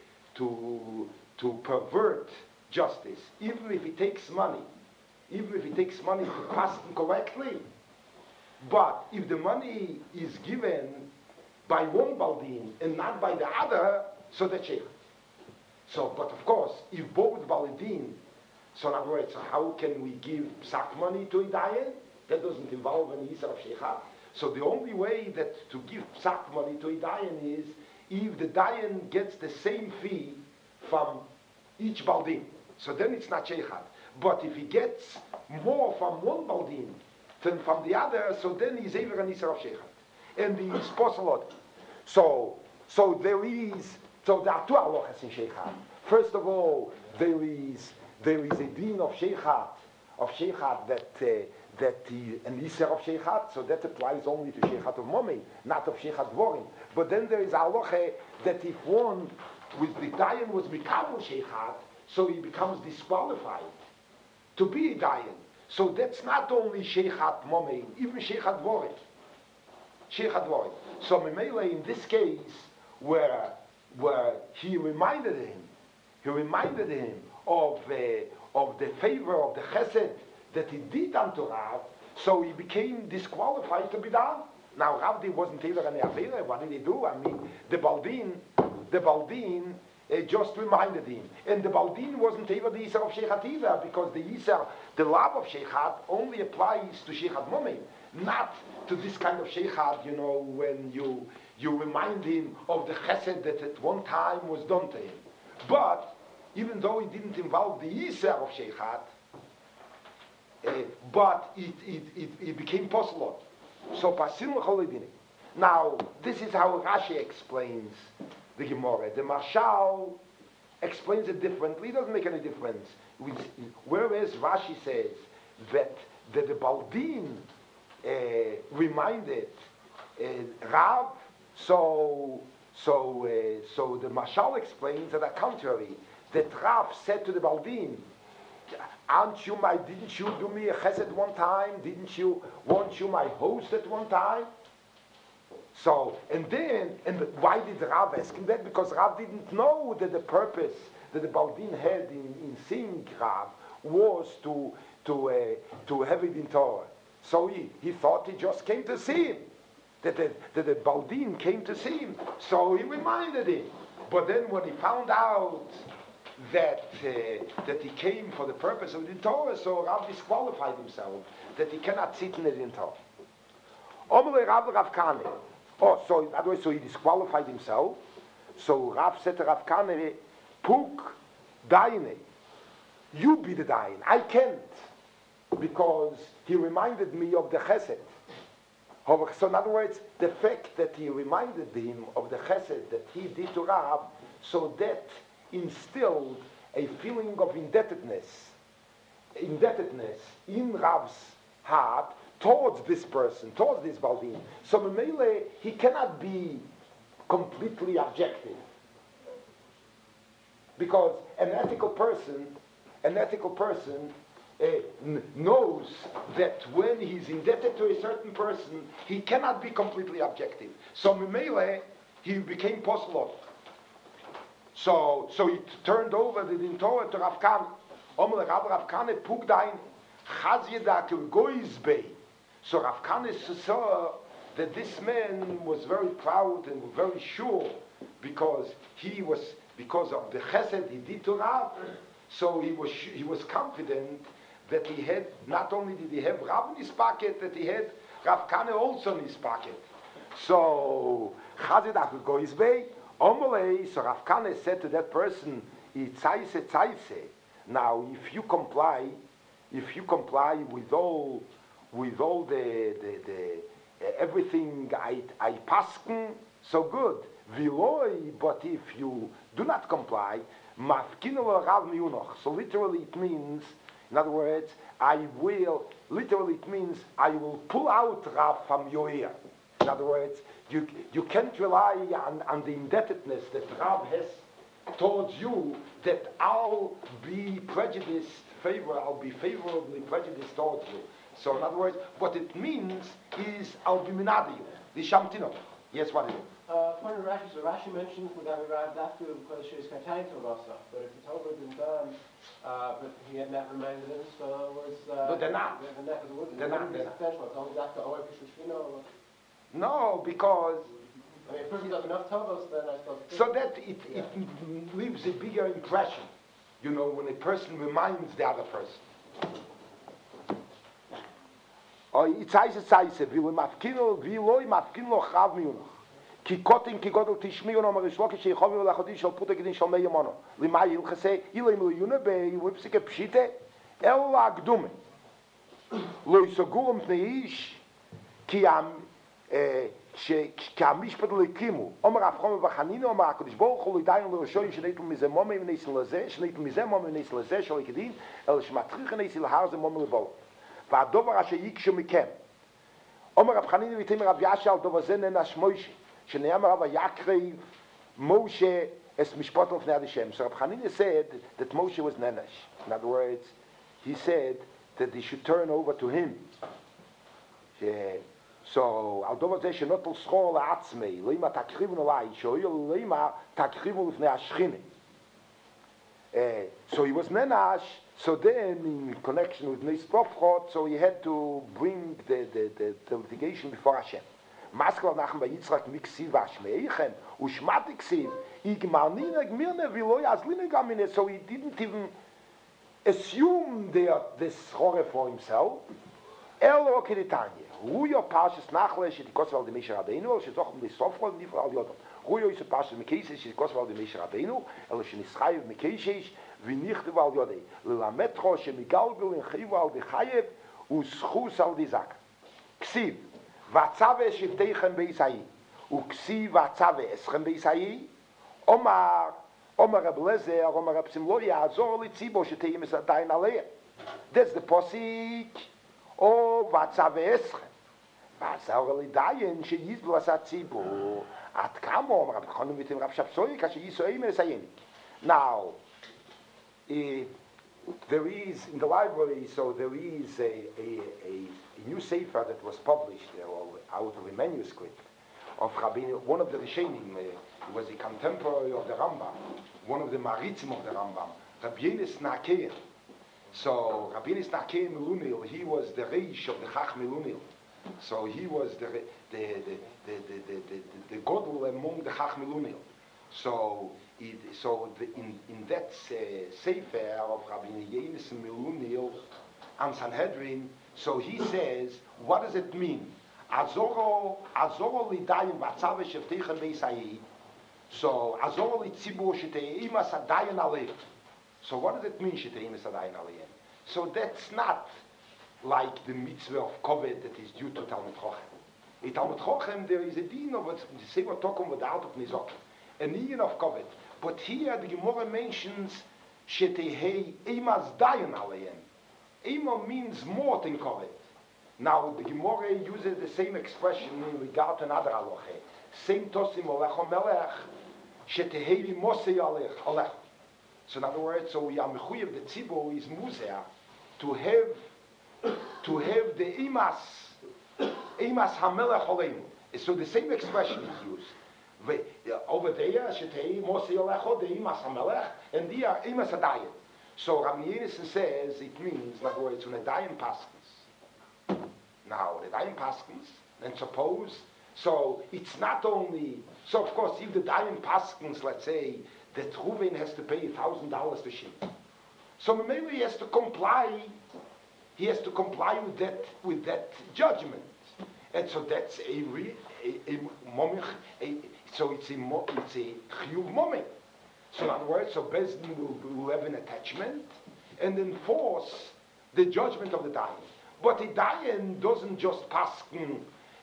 pervert justice. Even if he takes money to pass it correctly. But if the money is given by one Baldin and not by the other, so that's sheichat. So, but of course, if both Baldin, so in other words, how can we give psak money to a dayan? That doesn't involve any Yisr of sheichat. So the only way that to give psak money to a dayan is if the dayan gets the same fee from each Baldin. So then it's not sheichat. But if he gets more from one Baldin than from the other, so then he's ever an Yisr of sheichat. And he is posel. So there are two halachas in sheichat. First of all, there is a din of sheichat that an Yisr of sheichat, so that applies only to sheichat of momi, not of sheichat dvorim. But then there is a halacha that if one with the dayan was mikabel sheichat, so he becomes disqualified to be a dayan. So that's not only sheichat momi, even sheichat dvorim. So Memele in this case, where he reminded him of the favor of the chesed that he did unto Rav, so he became disqualified to be done. Now Rav wasn't ever an avera. What did he do? The Baldin just reminded him, and the Baldin wasn't ever the Yisr of sheichat either, because the lav of sheichat only applies to sheichat momi, not to this kind of sheichat. When you remind him of the chesed that at one time was done to him. But even though it didn't involve the Yisr of sheichat, but it became possible. So pasim l'cholidini. Now this is how Rashi explains the Gemara. The Marshal explains it differently. It doesn't make any difference. Whereas Rashi says that the Baldin reminded Rav, so the Marshal explains that the contrary, that Rav said to the Baldin, didn't you do me a chesed one time? Weren't you my host at one time? So, and why did Rav ask him that? Because Rav didn't know that the purpose that the Baldin had in seeing Rav was to have it in Torah. So he thought he just came to see him. That the Baldin came to see him. So he reminded him. But then when he found out that he came for the purpose of the Torah, so Rav disqualified himself, that he cannot sit in the Torah. Rav Kahane. So in other words, so he disqualified himself. So Rav said to Rav Kahane, Puk Daine, you be the Dain. I can't, because he reminded me of the Chesed. So in other words, the fact that he reminded him of the Chesed that he did to Rav, so that instilled a feeling of indebtedness in Rav's heart towards this person, towards this Baldin. So Memele, he cannot be completely objective. Because an ethical person knows that when he's indebted to a certain person, he cannot be completely objective. So Memele, he became postlov. So he turned over the din Torah to Rav Kahana. Rav Kahana pugdain chazyedak goizbei. So Rav Kahana saw that this man was very proud and very sure because of the chesed he did to Rav. So he was confident that he had, not only did he have Rav in his pocket, that he had Rav Kahana also in his pocket. So chazyedak goizbei. So Rav Kahana said to that person, now if you comply with all the everything I pasken, so good. But if you do not comply, so literally it means, in other words, I will pull out Rav from your ear. In other words, you can't rely on the indebtedness that Rav has towards you, that I'll be favorably prejudiced towards you. So in other words, what it means is I'll be minadi you. The shamtino. Yes, what is it? According to Rashi, so Rashi mentions we got arrived after because she was katayim to Rasa. But if the Torah had been done, but he had not reminded him, so it was. But they're not. They're not. No, because. I mean, if he does enough Tovos, then I suppose. So that it leaves a bigger impression, when a person reminds the other person. כי קוטן כי גודל תשמיעו נאמר רשלוקי שיחוביו לחודי של פוטה גדין של מי ימונו למה ילחסה אילם ליונה בויפסיקה פשיטה אלא הקדומה לא יסגורם פני איש כי המשפט לקימו אומר אף חומר וחנינו אומר הקדוש ברוך הוא לידיין לראשו שנתל מזה מומי ונסל לזה שנתל מזה מומי ונסל לזה של הקדין אלא שמטריך נסל להר זה מומי לבוא והדובר אשר יקשו מכם אומר רב חנינו ותמר רב ישע על דובר זה ננש מוישה שנאמר רב יקריב Moshe es mishpatel fnei Hashem. So Rab Chanina said that Moshe was nenash. In other words, he said that they should turn over to him. So al dover zeh shenotol schor la'atzmei leima takrivu nolai shoyol leima takrivu lifnei Hashchina. So he was nenash. So then, in connection with Neis Profchot, so he had to bring the litigation before Hashem. Maskal nachem bei Yitzchak miksiv v'ashmeichem ushmati ksiv igmarnina gmirne v'lo yazlina gamine. So he didn't even assume this horror for himself. Elo keditanya huyo parshas nachle shetikos val de Moshe Rabbeinu shezochem de sofrol nifra al yodom huyo is a parshas mekeises shetikos val de Moshe Rabbeinu elo shenischayev mekeises v'nichtu val yodei lelametcho shemigalgul in chivu al dechayev uschus al dizak ksiv v'atzave shivteichem beisayi uksiv v'atzave eschem beisayi omar Reb Lezer omar Reb Simlo ya'azor litzibo sheteyim esadayin aleim. That's the posik. O v'atzave eschem v'azor lidayin sheyizlu asat tzibo at kamo Rab Chonu mitim Rab Shapsoi kashe yisoim esayenik. Now, there is in the library, so there is a new sefer that was published out of a manuscript of Rabbeinu, one of the Rishonim, he was a contemporary of the Rambam, one of the Maritzim of the Rambam, Rabbeinu Snakein. So Rabbeinu Snakein Melunil, he was the Reish of the Chach Melunil. So he was the Godel among the Chach Melunil. So in that sefer of Rabbi Yenis Melunil and Sanhedrin, so he says, what does it mean? Azoro lidayim v'atzave shevteichem beisayi. So azoro litzibur sheteiim asadayin aleim. So what does it mean sheteiim asadayin aleim? So that's not like the mitzvah of koved that is due to Talmud Chochem. In Talmud Chochem there is a din of the sefer tokum v'da'at of nizokim. A niyan of koved. But here the Gemara mentions Shetehei Eimas Dayan Alayim. Eima means more than Kovet. Now the Gemara uses the same expression in regard to another halacha. Same Tosim Olecho Melech Shetehei Mosei Alech. So in other words, so Yamichuy of the Tzibur is Muzeh to have the Eimas Hamelech Aleinu. So the same expression is used. Over there, Shetei Mosei Alecho, the Eimas Hamelech, and the Eimas Adayin. So Rabbi Yenison says it means, in other words, when a Dayan paskins. Now, the Dayan paskins, and suppose, so it's not only, so of course, if the Dayan paskins, let's say, that Reuven has to pay $1,000 to Shimon. So maybe he has to comply with that judgment. And so that's so it's a chiyuv moment. So in other words, so Bezdin will have an attachment and enforce the judgment of the Dayan. But the Dayan doesn't just paskin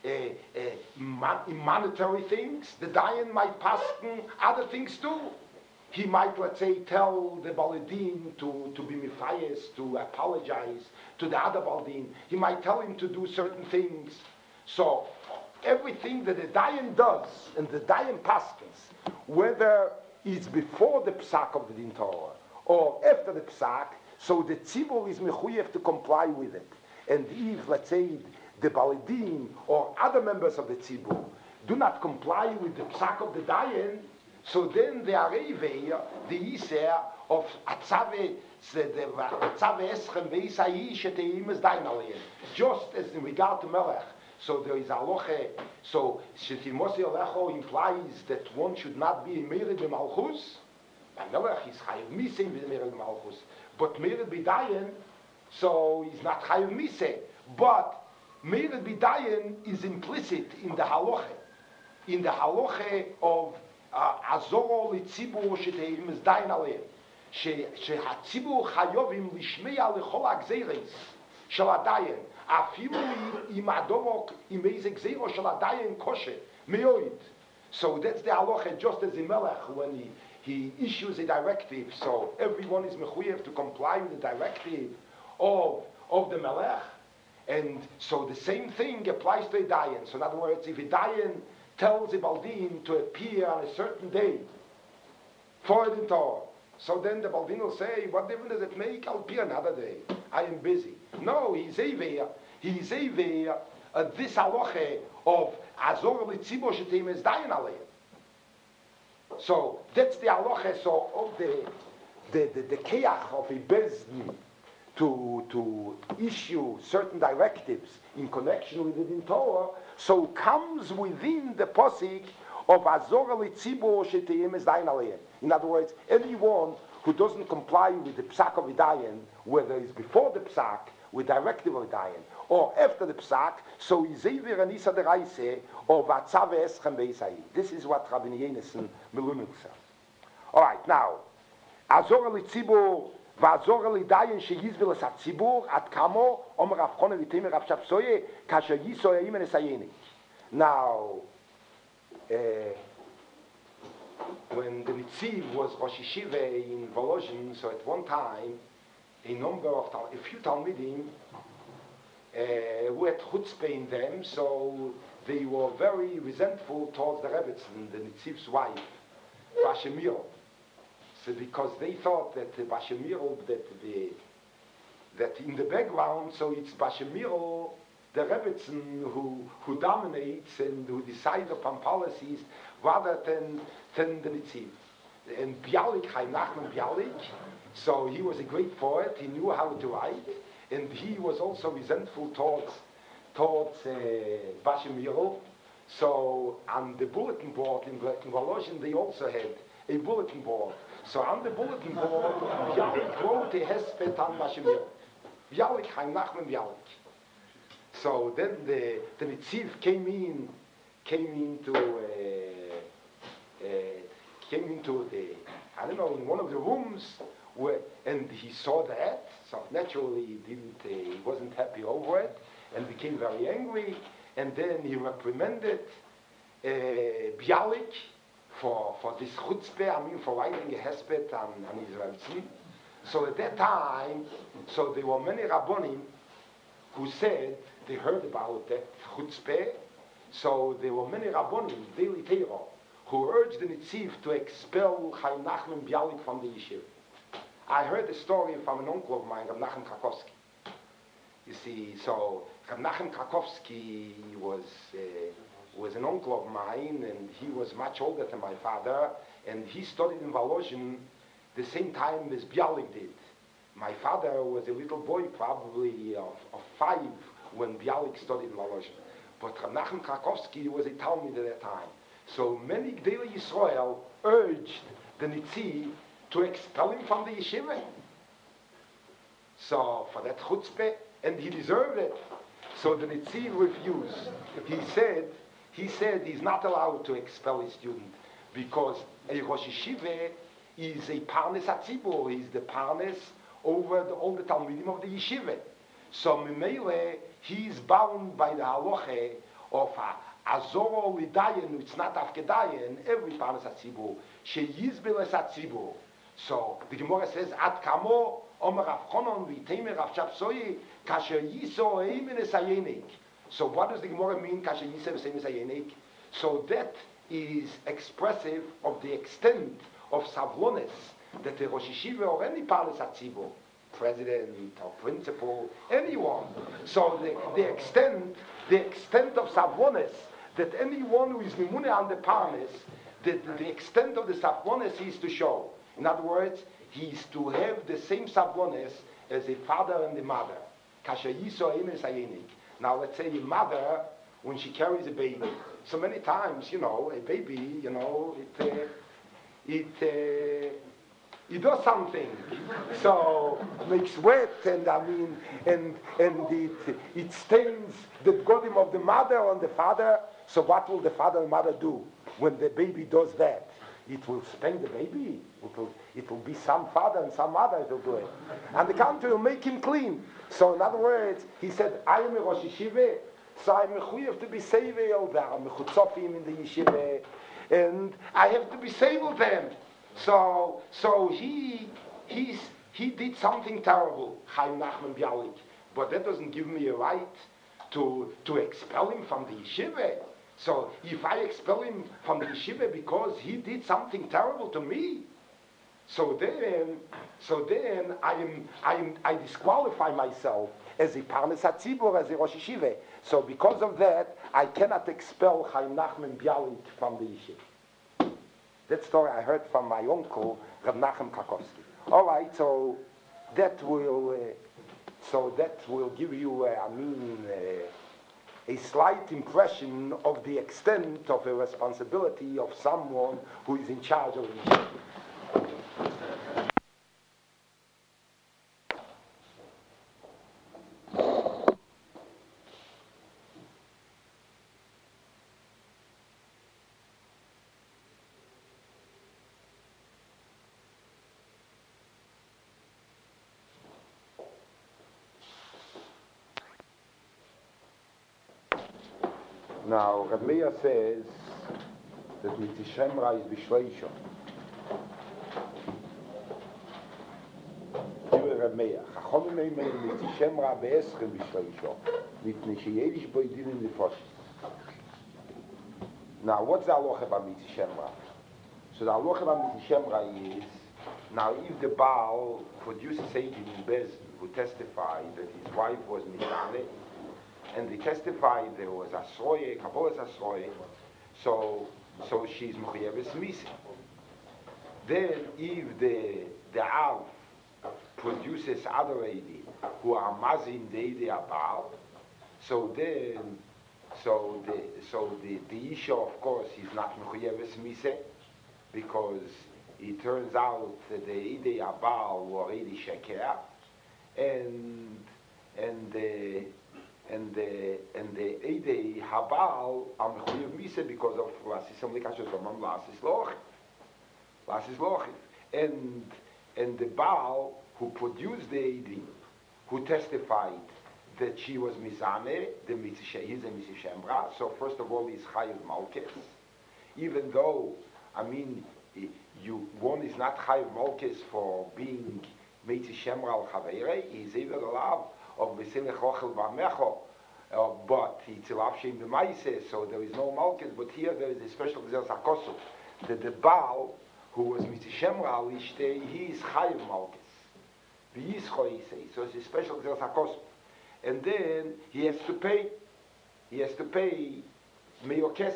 monetary things. The Dayan might paskin other things too. He might, let's say, tell the Baladin to be mifayes, to apologize to the other Baldin. He might tell him to do certain things. So everything that the Dayan does and the Dayan paskins, whether it's before the psak of the Din Torah or after the psak, so the tzibur is mechuyev to comply with it. And if, let's say, the Baladin or other members of the tzibur do not comply with the psak of the Dayan, so then the Arevei, the Yiseh of Atzave Eschem Veisai Sheteim is Dayan Alein. Just as in regard to Melech, so there is aloche. So Shetimosei Alecho implies that one should not be a Mered b'Malchus. By Melech is Chayiv Misei with Mered b'Malchus, but Mered b'Dayan, so he's not Chayiv Misei. But Mered b'Dayan is implicit in the haloche of Azoro l'tzibur sheteim is Dayan Alein. שהציבור חייבים לשמיע לכל הגזירס של הדיין, אפילו אם הדובר, עם איזה גזירו של הדיין קשה, מאוד. So that's the halacha, just as in Melech, when he issues a directive, so everyone is mechuyev to comply with the directive of the Melech, and so the same thing applies to a Dayan. So in other words, if a Dayan tells a Baldin to appear on a certain day for the Torah, so then the Baldin will say, what difference does it make? I'll appear another day. I am busy. No, he's Aveir. He's Aveir this halacha of Azor l'tzibur sheteim es Dayan Alein. So that's the halacha, so of the keach of a bezdin to issue certain directives in connection with the Din Torah, so comes within the posik of Azor l'tzibur sheteim es Dayan Alein. In other words, anyone who doesn't comply with the psak of Dayan, whether it's before the psak, with directive of Dayan, or after the psak, so Izevir and Isa de Raise, or Vatzav Eschem Beisai. This is what Rabbi Yenison Melunim says. All right, now, Azor l'tzibur, v'azor l'dayan sheyizvil es hatzibur, at kamo, omer Rav Chona v'temer Rav Shapsoye, kasher yisoy imen esayenik. Now, when the Nitziv was Rosh Yeshiva in Volozhin, so at one time, a few Talmidim who had chutzpah in them, so they were very resentful towards the Rebbetzin, the Nitziv's wife, Bashemiro. So because they thought that the Bashemiro, that in the background, so it's Bashemiro, the Rebbetzin, who dominates and who decides upon policies rather than the Nitziv. And Bialik, Chaim Nachman Bialik, so he was a great poet, he knew how to write, and he was also resentful towards Bashemiro. So on the bulletin board in Volozhin, they also had a bulletin board. So on the bulletin board, Bialik wrote a hesped on Bashemiro. Bialik, Chaim Nachman Bialik. So then the Nitziv came into the, I don't know, in one of the rooms, and he saw that, so naturally he wasn't happy over it, and became very angry, and then he reprimanded Bialik for this chutzpah, I mean for writing a hesped on Israelson. So at that time, so there were many rabbonim who said they heard about that chutzpah. So there were many rabbonim, daily Torah, who urged the Nitziv to expel Chaim Nachman Bialik from the yeshiva. I heard a story from an uncle of mine, Reb Nachem Krakowski. You see, so Reb Nachem Krakowski was an uncle of mine, and he was much older than my father, and he studied in Volozhin the same time as Bialik did. My father was a little boy, probably of 5, when Bialik studied in Volozhin. But Reb Nachem Krakowski was a Talmud at that time. So many Gdei Yisrael urged the Nitziv to expel him from the yeshiva. So for that chutzpah, and he deserved it. So the Nitziv refused. He said he's not allowed to expel his student because a Rosh Yeshiva is a parnes hatzibur. He's the parnes over all the Talmidim of the yeshiva. So Mimele, he's bound by the halacha of Azoro Lidayan, it's not Afkedayan, every parnes hatzibur, sheyizbel es hatzibur. So the Gemara says, Ad kamo Omer Rav Chonon v'Teimer Rav Shapsoi kasher yiso eimen es hayenik. So what does the Gemara mean, kasher yiso eimen es hayenik? So that is expressive of the extent of savlones that the Rosh Yeshiva or any parnes hatzibur, president or principal, anyone. So the extent of savlones that anyone who is mimune on the parnes, the extent of the savlones is to show. In other words, he is to have the same savlones as a father and the mother. Kasher yiso eimen es hayenik. Now let's say a mother, when she carries a baby, so many times, a baby, it does something. So makes wet, and it stains the godim of the mother and the father. So what will the father and mother do when the baby does that? It will spank the baby. It will be some father and some mother will do it. And the country will make him clean. So in other words, he said, I am a Rosh Yeshiva, so I'm mechuyev to be sevel there. I'm mechutzofim in the yeshiva, and I have to be sevel them. So he did something terrible, Chaim Nachman Bialik. But that doesn't give me a right to expel him from the yeshiva. So if I expel him from the yeshiva because he did something terrible to me, so then I disqualify myself as a parnes hatzibur, as a Rosh Yeshiva. So because of that, I cannot expel Chaim Nachman Bialik from the yeshiva. That story I heard from my uncle, Reb Nachem Krakowski. All right, so that will give you, a slight impression of the extent of the responsibility of someone who is in charge of the yeshiva. Now, Reb Meir says that Mitzishemra is Bishleisho. Reb Meir, Chachomim Eimer Mitzishemra be'eschem Bishleisho, mitnei sheyedish boidin in nefoshes. Now, what's the halacha about Mitzishemra? So the halacha about Mitzishemra is, now if the Baal produces Eidin in Bezdin who testified that his wife was Mizaneh, and they testified there was Asroye, Kabbalas Asroye, so she's Mechuyeves Misa. Then if the Av produces other Eidi who are Mazin Deidi Abal, so the issue, of course, is not Mechuyeves Misa, because it turns out that the Eidi Abal were Eidi Sheker, and the Eidei Habal are mechuyev misa because of Lasisam Lekashos Ramam Lasis Lochif. And the Baal who produced the Eidei, who testified that she was Mizane, he's a Mitzishemra, so first of all he's Chayiv Malkes, even though I mean, one is not Chayiv Malkis for being Meitzi Shemra al Chaveire, he's even allowed of Mesilech Ochel Bamecho, but it's Elav Shem B'maise, so there is no Malkis, but here there is a special Gzel Sakosu. The Baal, who was Meitzi Shemra al Ishte, he is Chayiv Malkis. So it's a special Gzel Sakosu. And then he has to pay Meyor Kesef,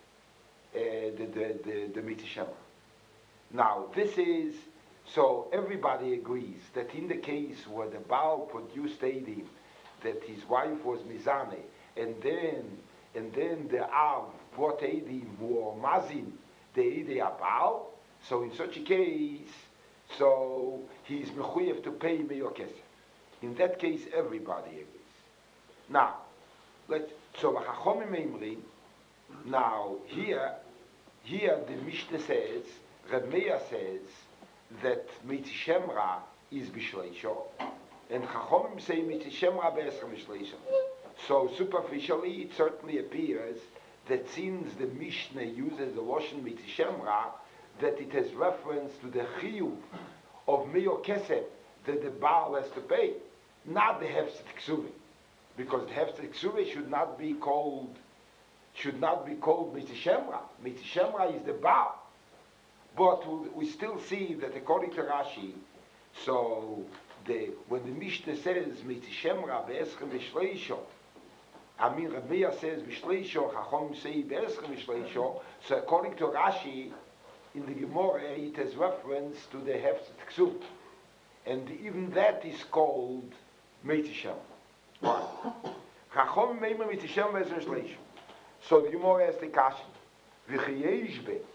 the Meitzi Shemra. Now, this is, so everybody agrees that in the case where the Baal produced Eidim, that his wife was Mizane, and then the Av brought Eidim who are Mazin, the Eidei Baal, so in such a case, so he is mechuyev to pay Meyor Kesef. In that case, everybody agrees. Now, so the Chachomim Eimrin, now here the Mishnah says, Reb Meir says that Meitzi Shemra is Bishleisho, and Chachomim say Meitzi Shemra Be'esra Bishleisho. So superficially, it certainly appears that since the Mishnah uses the Loshen Meitzi Shemra, that it has reference to the Chiyuv of Meyor Kesef that the Baal has to pay, not the Hefset Ksuvi, because the Hefset Ksuvi should not be called Meitzi Shemra. Meitzi Shemra is the Baal. But we still see that according to Rashi, so when the Mishnah says Meitzi Shemra Be'eschem B'Shleisho, I mean Reb Meir says B'Shleisho, Chachom say Be'eschem B'Shleisho, so according to Rashi, in the Gemara it has reference to the Hefset Ksub. And even that is called Meitzi Shemra. Chachom Meimer Meitzi Shemra Be'eschem B'Shleisho. So the Gemara has the question, V'cheyesh be.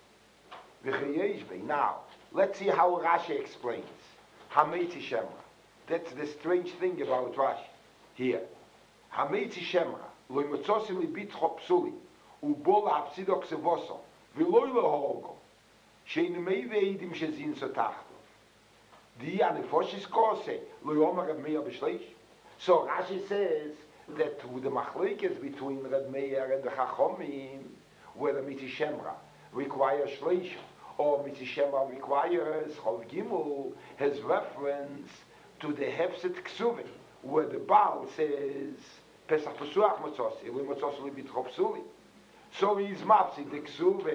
Now, let's see how Rashi explains. Hameitzi Shemra. That's the strange thing about Rashi here. Hameitzi Shemra. Lo imotzosim li bitcho psuli. Ubol ha'apsido ksevoso. V'loi lo horogo. Shein mei ve'idim shezin sotachto. Di anefoshes kose. Lo yomer Reb Meir b'shleish. So Rashi says that with the machlekes between Reb Meir and the Chachomim, where the Meitzi Shemra requires shleish, or Meitzi Shemra requires, Chov Gimel has reference to the Hefset Ksuvi, where the Baal says, Pesach Pesuach Motzosi, Eloi Motzosi Libitcho Psuli. So he's mafsid the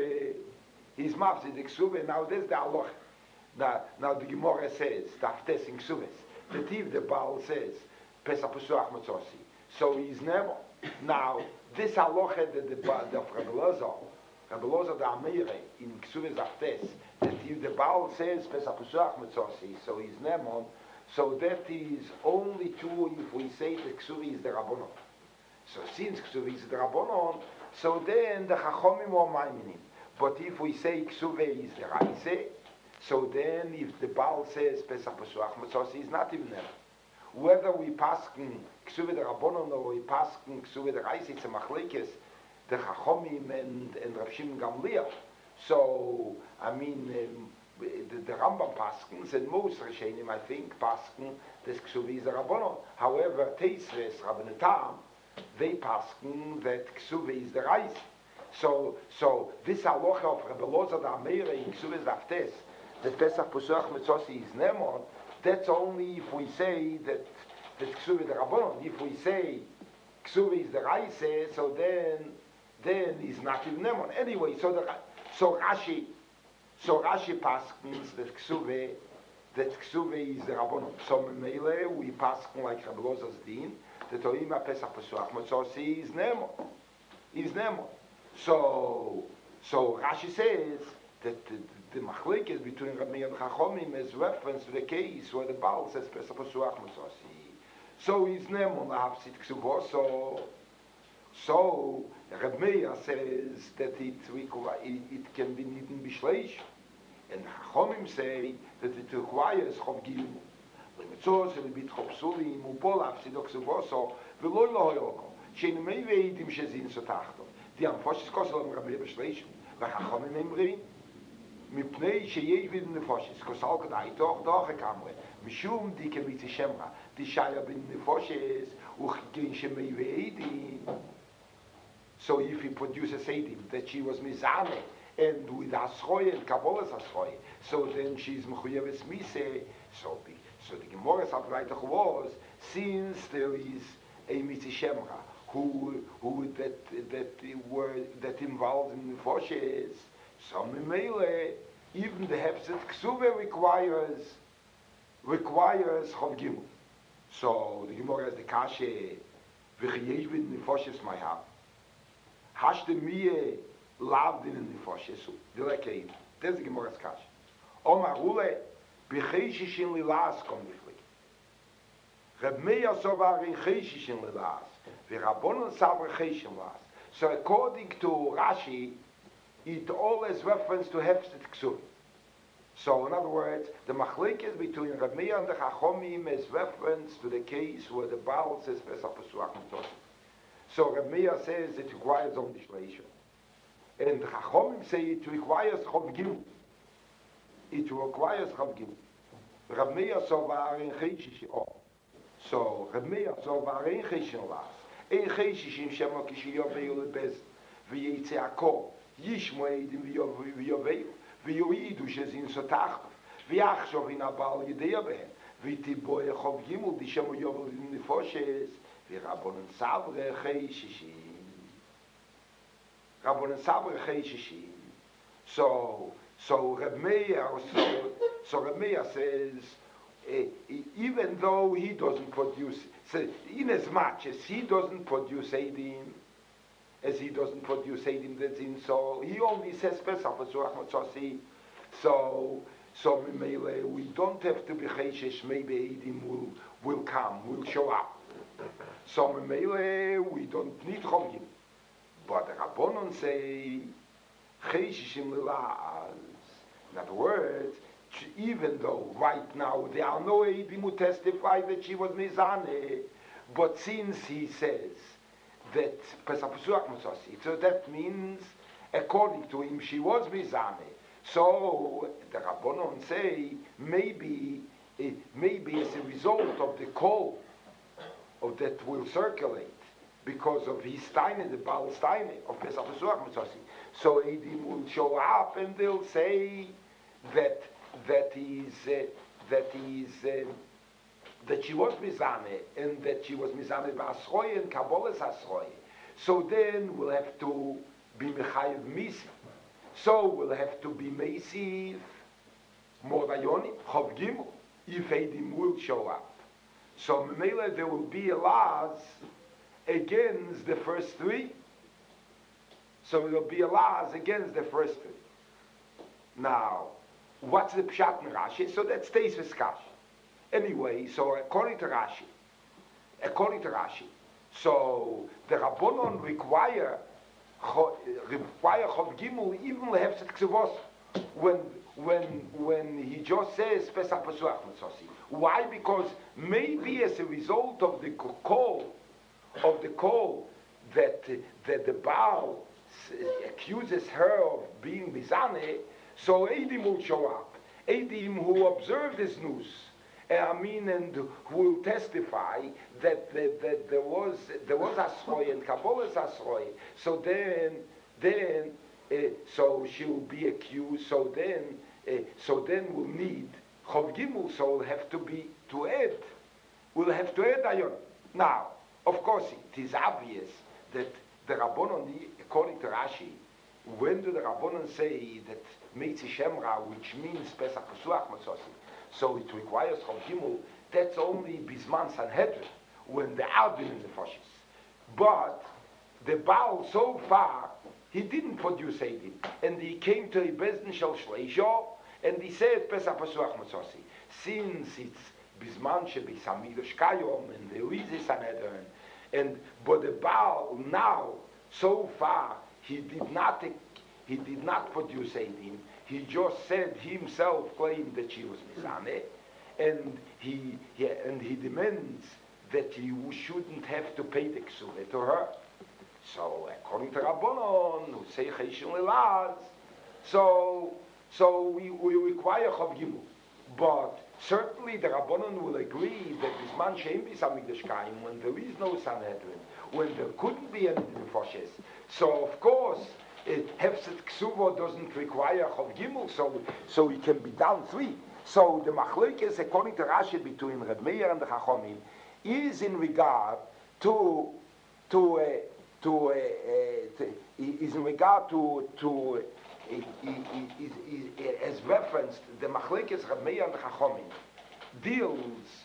Ksuvi, now there's the Aloch. Now the Gemara says, Taftes in Ksuvis, that if the Baal says, Pesach Pesuach Motzosi, so he's never. Now, this Aloch that the Rabbi Loza the Amire in Ksuvah Zaftes, that if the Baal says Pesach Pesuach Metzosi, so he's Nemon, so that is only true if we say that Ksuvah is the Rabbonon. So since Ksuvah is the Rabbonon, so then the Chachomim are Maiminim. But if we say Ksuvah is the Raise, so then if the Baal says Pesach Pesuach Metzosi, he's not even Nemon. Whether we paskin Ksuvah the Rabbonon or we paskin Ksuvah the Raise, it's a machlekes, the Chachomim and Rav Shimon Gamliel. So, I mean, the Rambam paskins and most Rishonim, I think, paskin this Ksuvi is a Rabbonon. However, Teisres, Rabbeinu Tam, they paskin that Ksuvi is the Reis. So this halacha of Rebbe Loza da Meire in Ksuvi Zaftes, that Pesach Pesuach Metzosi is Nemon, that's only if we say that Ksuvi the Rabbonon. If we say Ksuvi is the Reis, so then he's not even Nemon. Anyway, so Rashi paskins that Ksuve is the Rabbonon. So Meile we paskin like Rebbe Loza's din that Oima Pesach Pesuach Motzosi is Nemon. So Rashi says that the machlekes between Rabbi and Chachomim is reference to the case where the Baal says Pesach Pesuach Motzosi. So he's Nemon lahapsit Ksuvo. So Reb Meir says that it can be nidin b'shleish, and Chachomim say that it requires Chov Gimel. L'mitzos elibitcho psulim upol ha'apsido ksuvoso v'loi lo hoyoko shein mei ve'idim shezin sotachto. Die Amfoshes kosel Reb Meir b'shleish v'Chachomim emrin mipnei sheyesh vid nefoshes kosal kadai toch ekamre mishum di kemitzi shemra di shaya bin nefoshes uchgein shemei ve'idim. So if he produces Eidim that she was Mizane and with Aschoy and Kabbalah's Aschoy. So then she's Mechuyeves Mise. So the Gemara Sabreitach was, since there is a Mitzishemra who that involved in the Foshes, so Mimele, even the Hefset Ksuve requires Chov Gimel. So the Gemara has the Kashe, V'chiyesh b'd Nefoshes Mayha, Hashte Miye Lavdin in Nefoshes, the Lekei. There's the Gemara's Kashe. Omar Hule, B'cheishishin Lilas Kom Niflik. Reb Meir Sovar in Cheishishin Lilas, V'Rabbonon Savar Cheishin Lilas. So according to Rashi, it always refers to Hefset Ksuv. So in other words, the machlekes between Reb Meir and the Chachomim is reference to the case where the Baal says Pesach Pesuach Mitosim. So Reb Meir says it requires only Shleisha. And the Chachomim say it requires Chov Gimel. It requires Chov Gimel. Reb Meir Sovar in Cheishish. So Reb Meir Sovar in Cheishish Las. In Cheishishim Shemo Kishiyov Be'ul Bez V'Yitze Akol Yishmo Eidim V'Yoveil ויועידו שזין סותחת, ויחשוב אין הבעל ידע בהם, ותיבוא יחוב גימול, דישמו יובל נפושס, ורבונן סברה חיישישים. Reb Meir says, even though he doesn't produce, so in as much as he doesn't produce Eidim, that's in, so he only says Pesach Pesuach Matzasi. So we don't have to be Cheishesh, maybe Eidim will come, will show up. So we don't need Chomim. But the Rabbonon say, Cheisheshim Lilas. In other words, even though right now there are no Eidim who testify that she was Mizaneh, but since he says that Pesach Pesuach Matzasi, so that means, according to him, she was Mizaneh. So the Rabbonon say, maybe as a result of the call of that will circulate, because of his Steine, the Baal Steine of Pesach Pesuach Matzasi. So Eidim will show up and they'll say that she was Mizaneh, and that she was Mizaneh Ba'asroy and Kabbalah's Asroy. So then we'll have to be Mechayev Misi. So we'll have to be Meisiv, Morayoni, Chov Gimel, if Eidim will show up. So Memele there will be a laws against the first three. So there will be a laws against the first three. Now, what's the Pshat in Rashi? So that stays with Kash. Anyway, so according to Rashi, so the Rabbonon require Chov Gimel even Lehefset Ksevos when he just says Pesach Pesuach Matzasi. Why? Because maybe as a result of the call that the Baal accuses her of being Mizaneh, so Eidim will show up. Eidim who observe this news. And who will testify that there was Asroy and Kabbalah's Asroy. So then so she will be accused. So then we'll need Chov Gimel. So we'll have to add. We'll have to add Ayon. Now, of course, it is obvious that the Rabbonon, according to Rashi, when do the Rabbonon say that Meitzi Shemra, which means Pesach Pesuach Matzasi, so it requires Chov Gimel, that's only Bisman Sanhedrin, when they are doing the Foshes. But the Baal, so far, he didn't produce Eidim. And he came to a Bezdin Shel Shleisho, and he said, Pesach Pesuach Matzasi. Since it's Bisman Shebi Samidosh Kayom, and there is a Sanhedrin, but the Baal, now, so far, he did not produce Eidim. He just said himself claimed that she was Mizaneh, and he demands that you shouldn't have to pay the Ksuveh to her. So according to Rabbonon, who say Cheishim Lelaz, so we require Chov Gimel. But certainly the Rabbonon will agree that this man Shein B'Samigdash Kaim, when there is no Sanhedrin, when there couldn't be any Nefoshes, so of course Hefset ksuva doesn't require Chav Gimel, so it can be down 3. So the machlokes, according to Rashi, between Reb Meir and the Chachomim, is in regard to is in regard to as referenced the machlokes Reb Meir and the Chachomim deals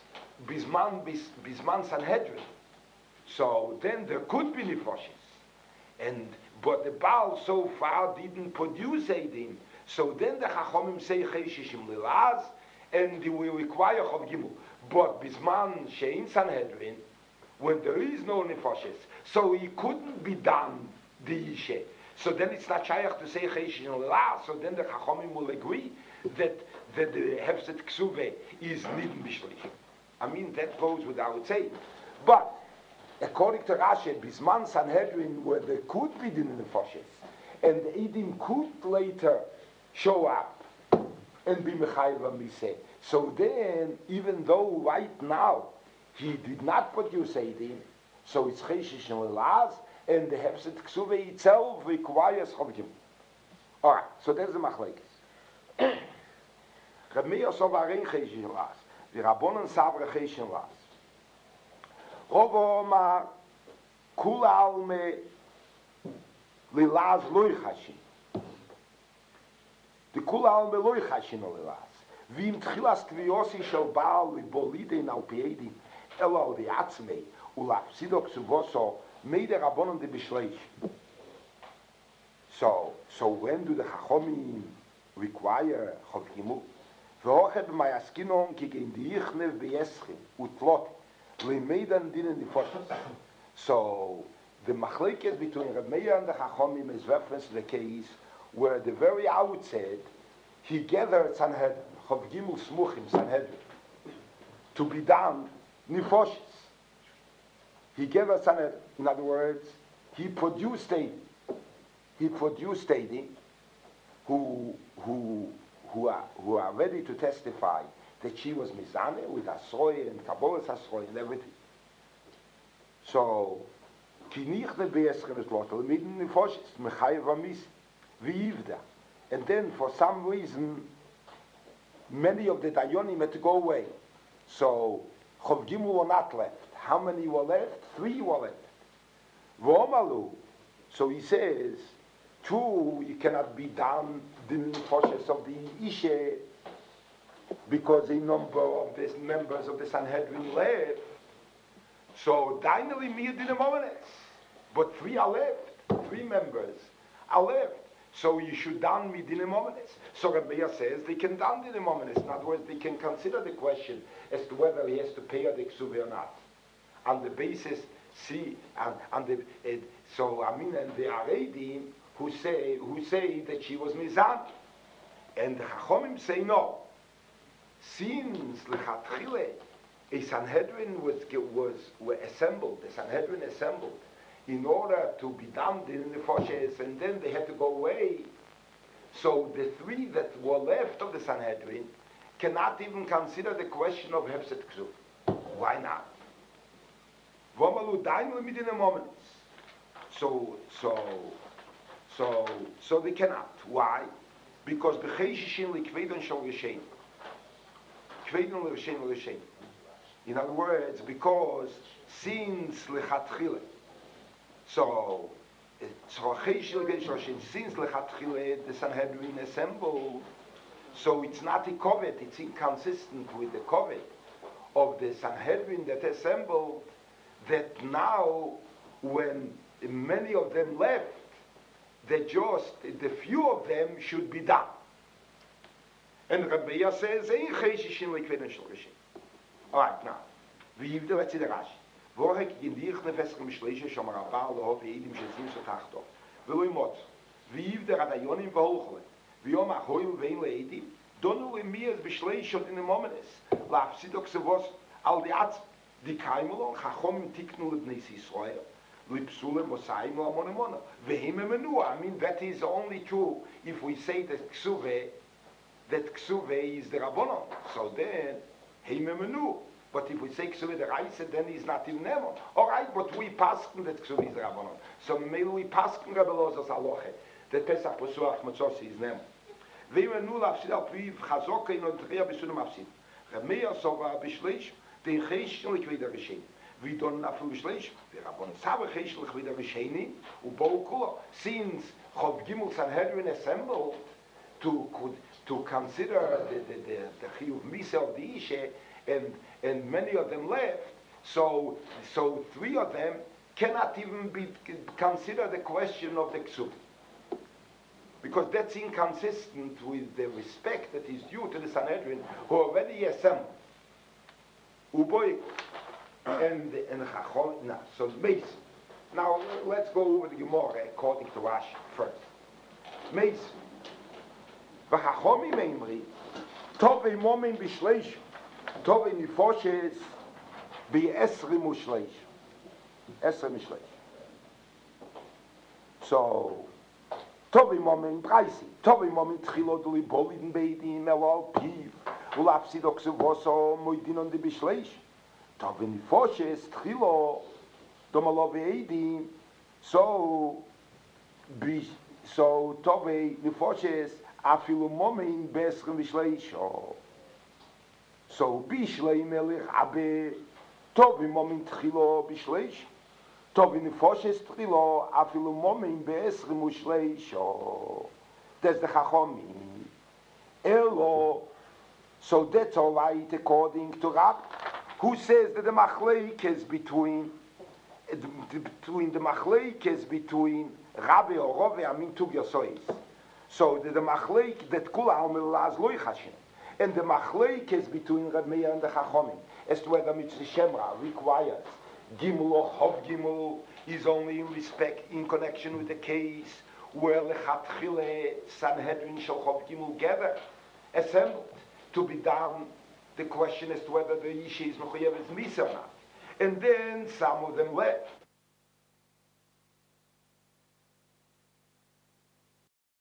bisman Sanhedrin. So then there could be nefoshes, but the Baal so far didn't produce Eidim. So then the Chachomim say Cheshishim Lilaz, and they will require Chav Gimel. But bisman shein Sanhedrin, when there is no nefoshes, so he couldn't be done the Ishe. So then it's not shaykh to say Cheshishim Lilaz. So then the Chachomim will agree that the Hefset Ksuve is Nidin Bishlish. I mean, that goes without saying. But according to Rashi, bisman Sanhedrin, where there could be the nefoshes, and the Eidim could later show up and be Mechayev Miseh. So then, even though right now he did not produce Eidim, so it's Cheshish and Laz, and the Hefset Ksuve itself requires Chav Gimel. Alright, so there's the Machlekes. Reb Meir Sovarein Cheshish and Laz, the Rabbonon Savre Cheshish and Laz. Rov Omar Kula Alme Lilaz Loi Chashin. The Kula Alme Loi Chashin Lilaz. Vim Tchilas Tviosi Shel Baal Libolide Al Piedim Elo Al Diatzmei Ulapsido Ksuvoso Made the Rabbonon de Bishleish. So when do the Chachomim require Chav Gimel? V'ochet b'mayaskinon ki gein diichnev b'yeschim utlot le'meidan dinen nefoshes. So the machlekes between Reb Meir and the Chachomim is reference to the case where at the very outset he gathered Sanhedrin, Chav Gimel Smuchim Sanhedrin, to be done nefoshes. He gathered Sanhedrin. In other words, he produced a who are ready to testify that she was Mizane with Asroy and Kabbalas Asroy and everything. So, and then for some reason, many of the Dayonim had to go away. So, Chav Gimel were not left. How many were left? 3 were left. V'omalu. So he says, true, you cannot be done the nefoshes of the Ishe because a number of the members of the Sanhedrin left. So dainali mir didn't but 3 are left. 3 members are left. So you should down me didn't So Rabbi says they can down the momenes. In other words, they can consider the question as to whether he has to pay the ksuve or not. On the basis, and the Aredim who say that she was Mizan, and the Chachomim say no. Since lechatchile a Sanhedrin were assembled, the Sanhedrin assembled in order to be done in the Foshes, and then they had to go away. So the 3 that were left of the Sanhedrin cannot even consider the question of Hefset Ksuv. Why not? So they cannot. Why? Because the Cheshishin likvedon shal Rishein. Kvedon l'Rishein l'Rishein. In other words, because since lechatchile, so Cheshishin likvedon shal Rishein, since lechatchile the Sanhedrin assembled, so it's not a kovet, it's inconsistent with the kovet of the Sanhedrin that assembled, that now when many of them left, that just the few of them should be done. And Rabbi says, all right, now, let's see the Rashi. Vorek gindirch nefeschem shleishe shomer abal lehov eidim shezim sotachto. V'lo imot. V'yiv der adayonim v'holchle. V'yom achoyim ve'in le'eidim. Donu le'miyaz b'shleishot in the momenes. La'afsidok sevos al di'atz. Di kaimulon chachomim tiknu lebnei Yisrael. Lipsule mosayim la'monemona. Ve'him emenua. I mean, that is only true if we say that ksuve is the Rabbonon. So then, heim emenu. But if we say ksuve the Raisa, then he's not in Nemon. All right, but we pasken that ksuve is the Rabbonon. So maybe we pasken Rabbi Lozer's aloche. the Pesach Pesuach Matzos is nem. Ve'im nu lafsid al piv chazokein und tria besunem afsid. Remeir sova bishleish, den cheshlich wieder geschehen. We don't have to bishleish, we rabon save cheshlich wieder geschehen, u bokula, since Chav Gimel Sanhedrin assembled to consider the chiyuv misa of the ishe, and many of them left, so three of them cannot even consider the question of the ksub. Because that's inconsistent with the respect that is due to the Sanhedrin, who already assembled. Uboy and Chachon. Now, so Mason. Now let's go over the Gemara according to Rashi first. Mason. V'Chachomi meimri, Tovei momin b'shleish, Tovei nifoshes b'esrim u'shleish. Esrim u'shleish. So, Tovei momin preisi, Tovei momin tchilo duli boliden beidim elal piv, ulapsid oksevoso moidin on the b'shleish. Tovei nifoshes tchilo domalov eidim, so Tovei nifoshes afilu momin besrim v'shleisho. So bishlei melech abe Tovei momin tchilo b'shleish. Tovei nifoshes tchilo afilu momin besrim v'shleisho. That's the Chachomi. Elo. So that's all right according to Rab, who says that the machlekes between the machlekes between Rabbi or Rove Amin Tug Yosois. So the machlek that Kula Almil Laz Loy Chashem, and the machlekes between Reb Meir and the Chachomim as to whether Mitzvah Shemra requires Gimel or Hov Gimel is only in connection with the case where Lechatchile Sanhedrin Shel Hov Gimel gather assembled to be done. The question as to whether the Yishe is Mechuyev is Misa or not. And then some of them left.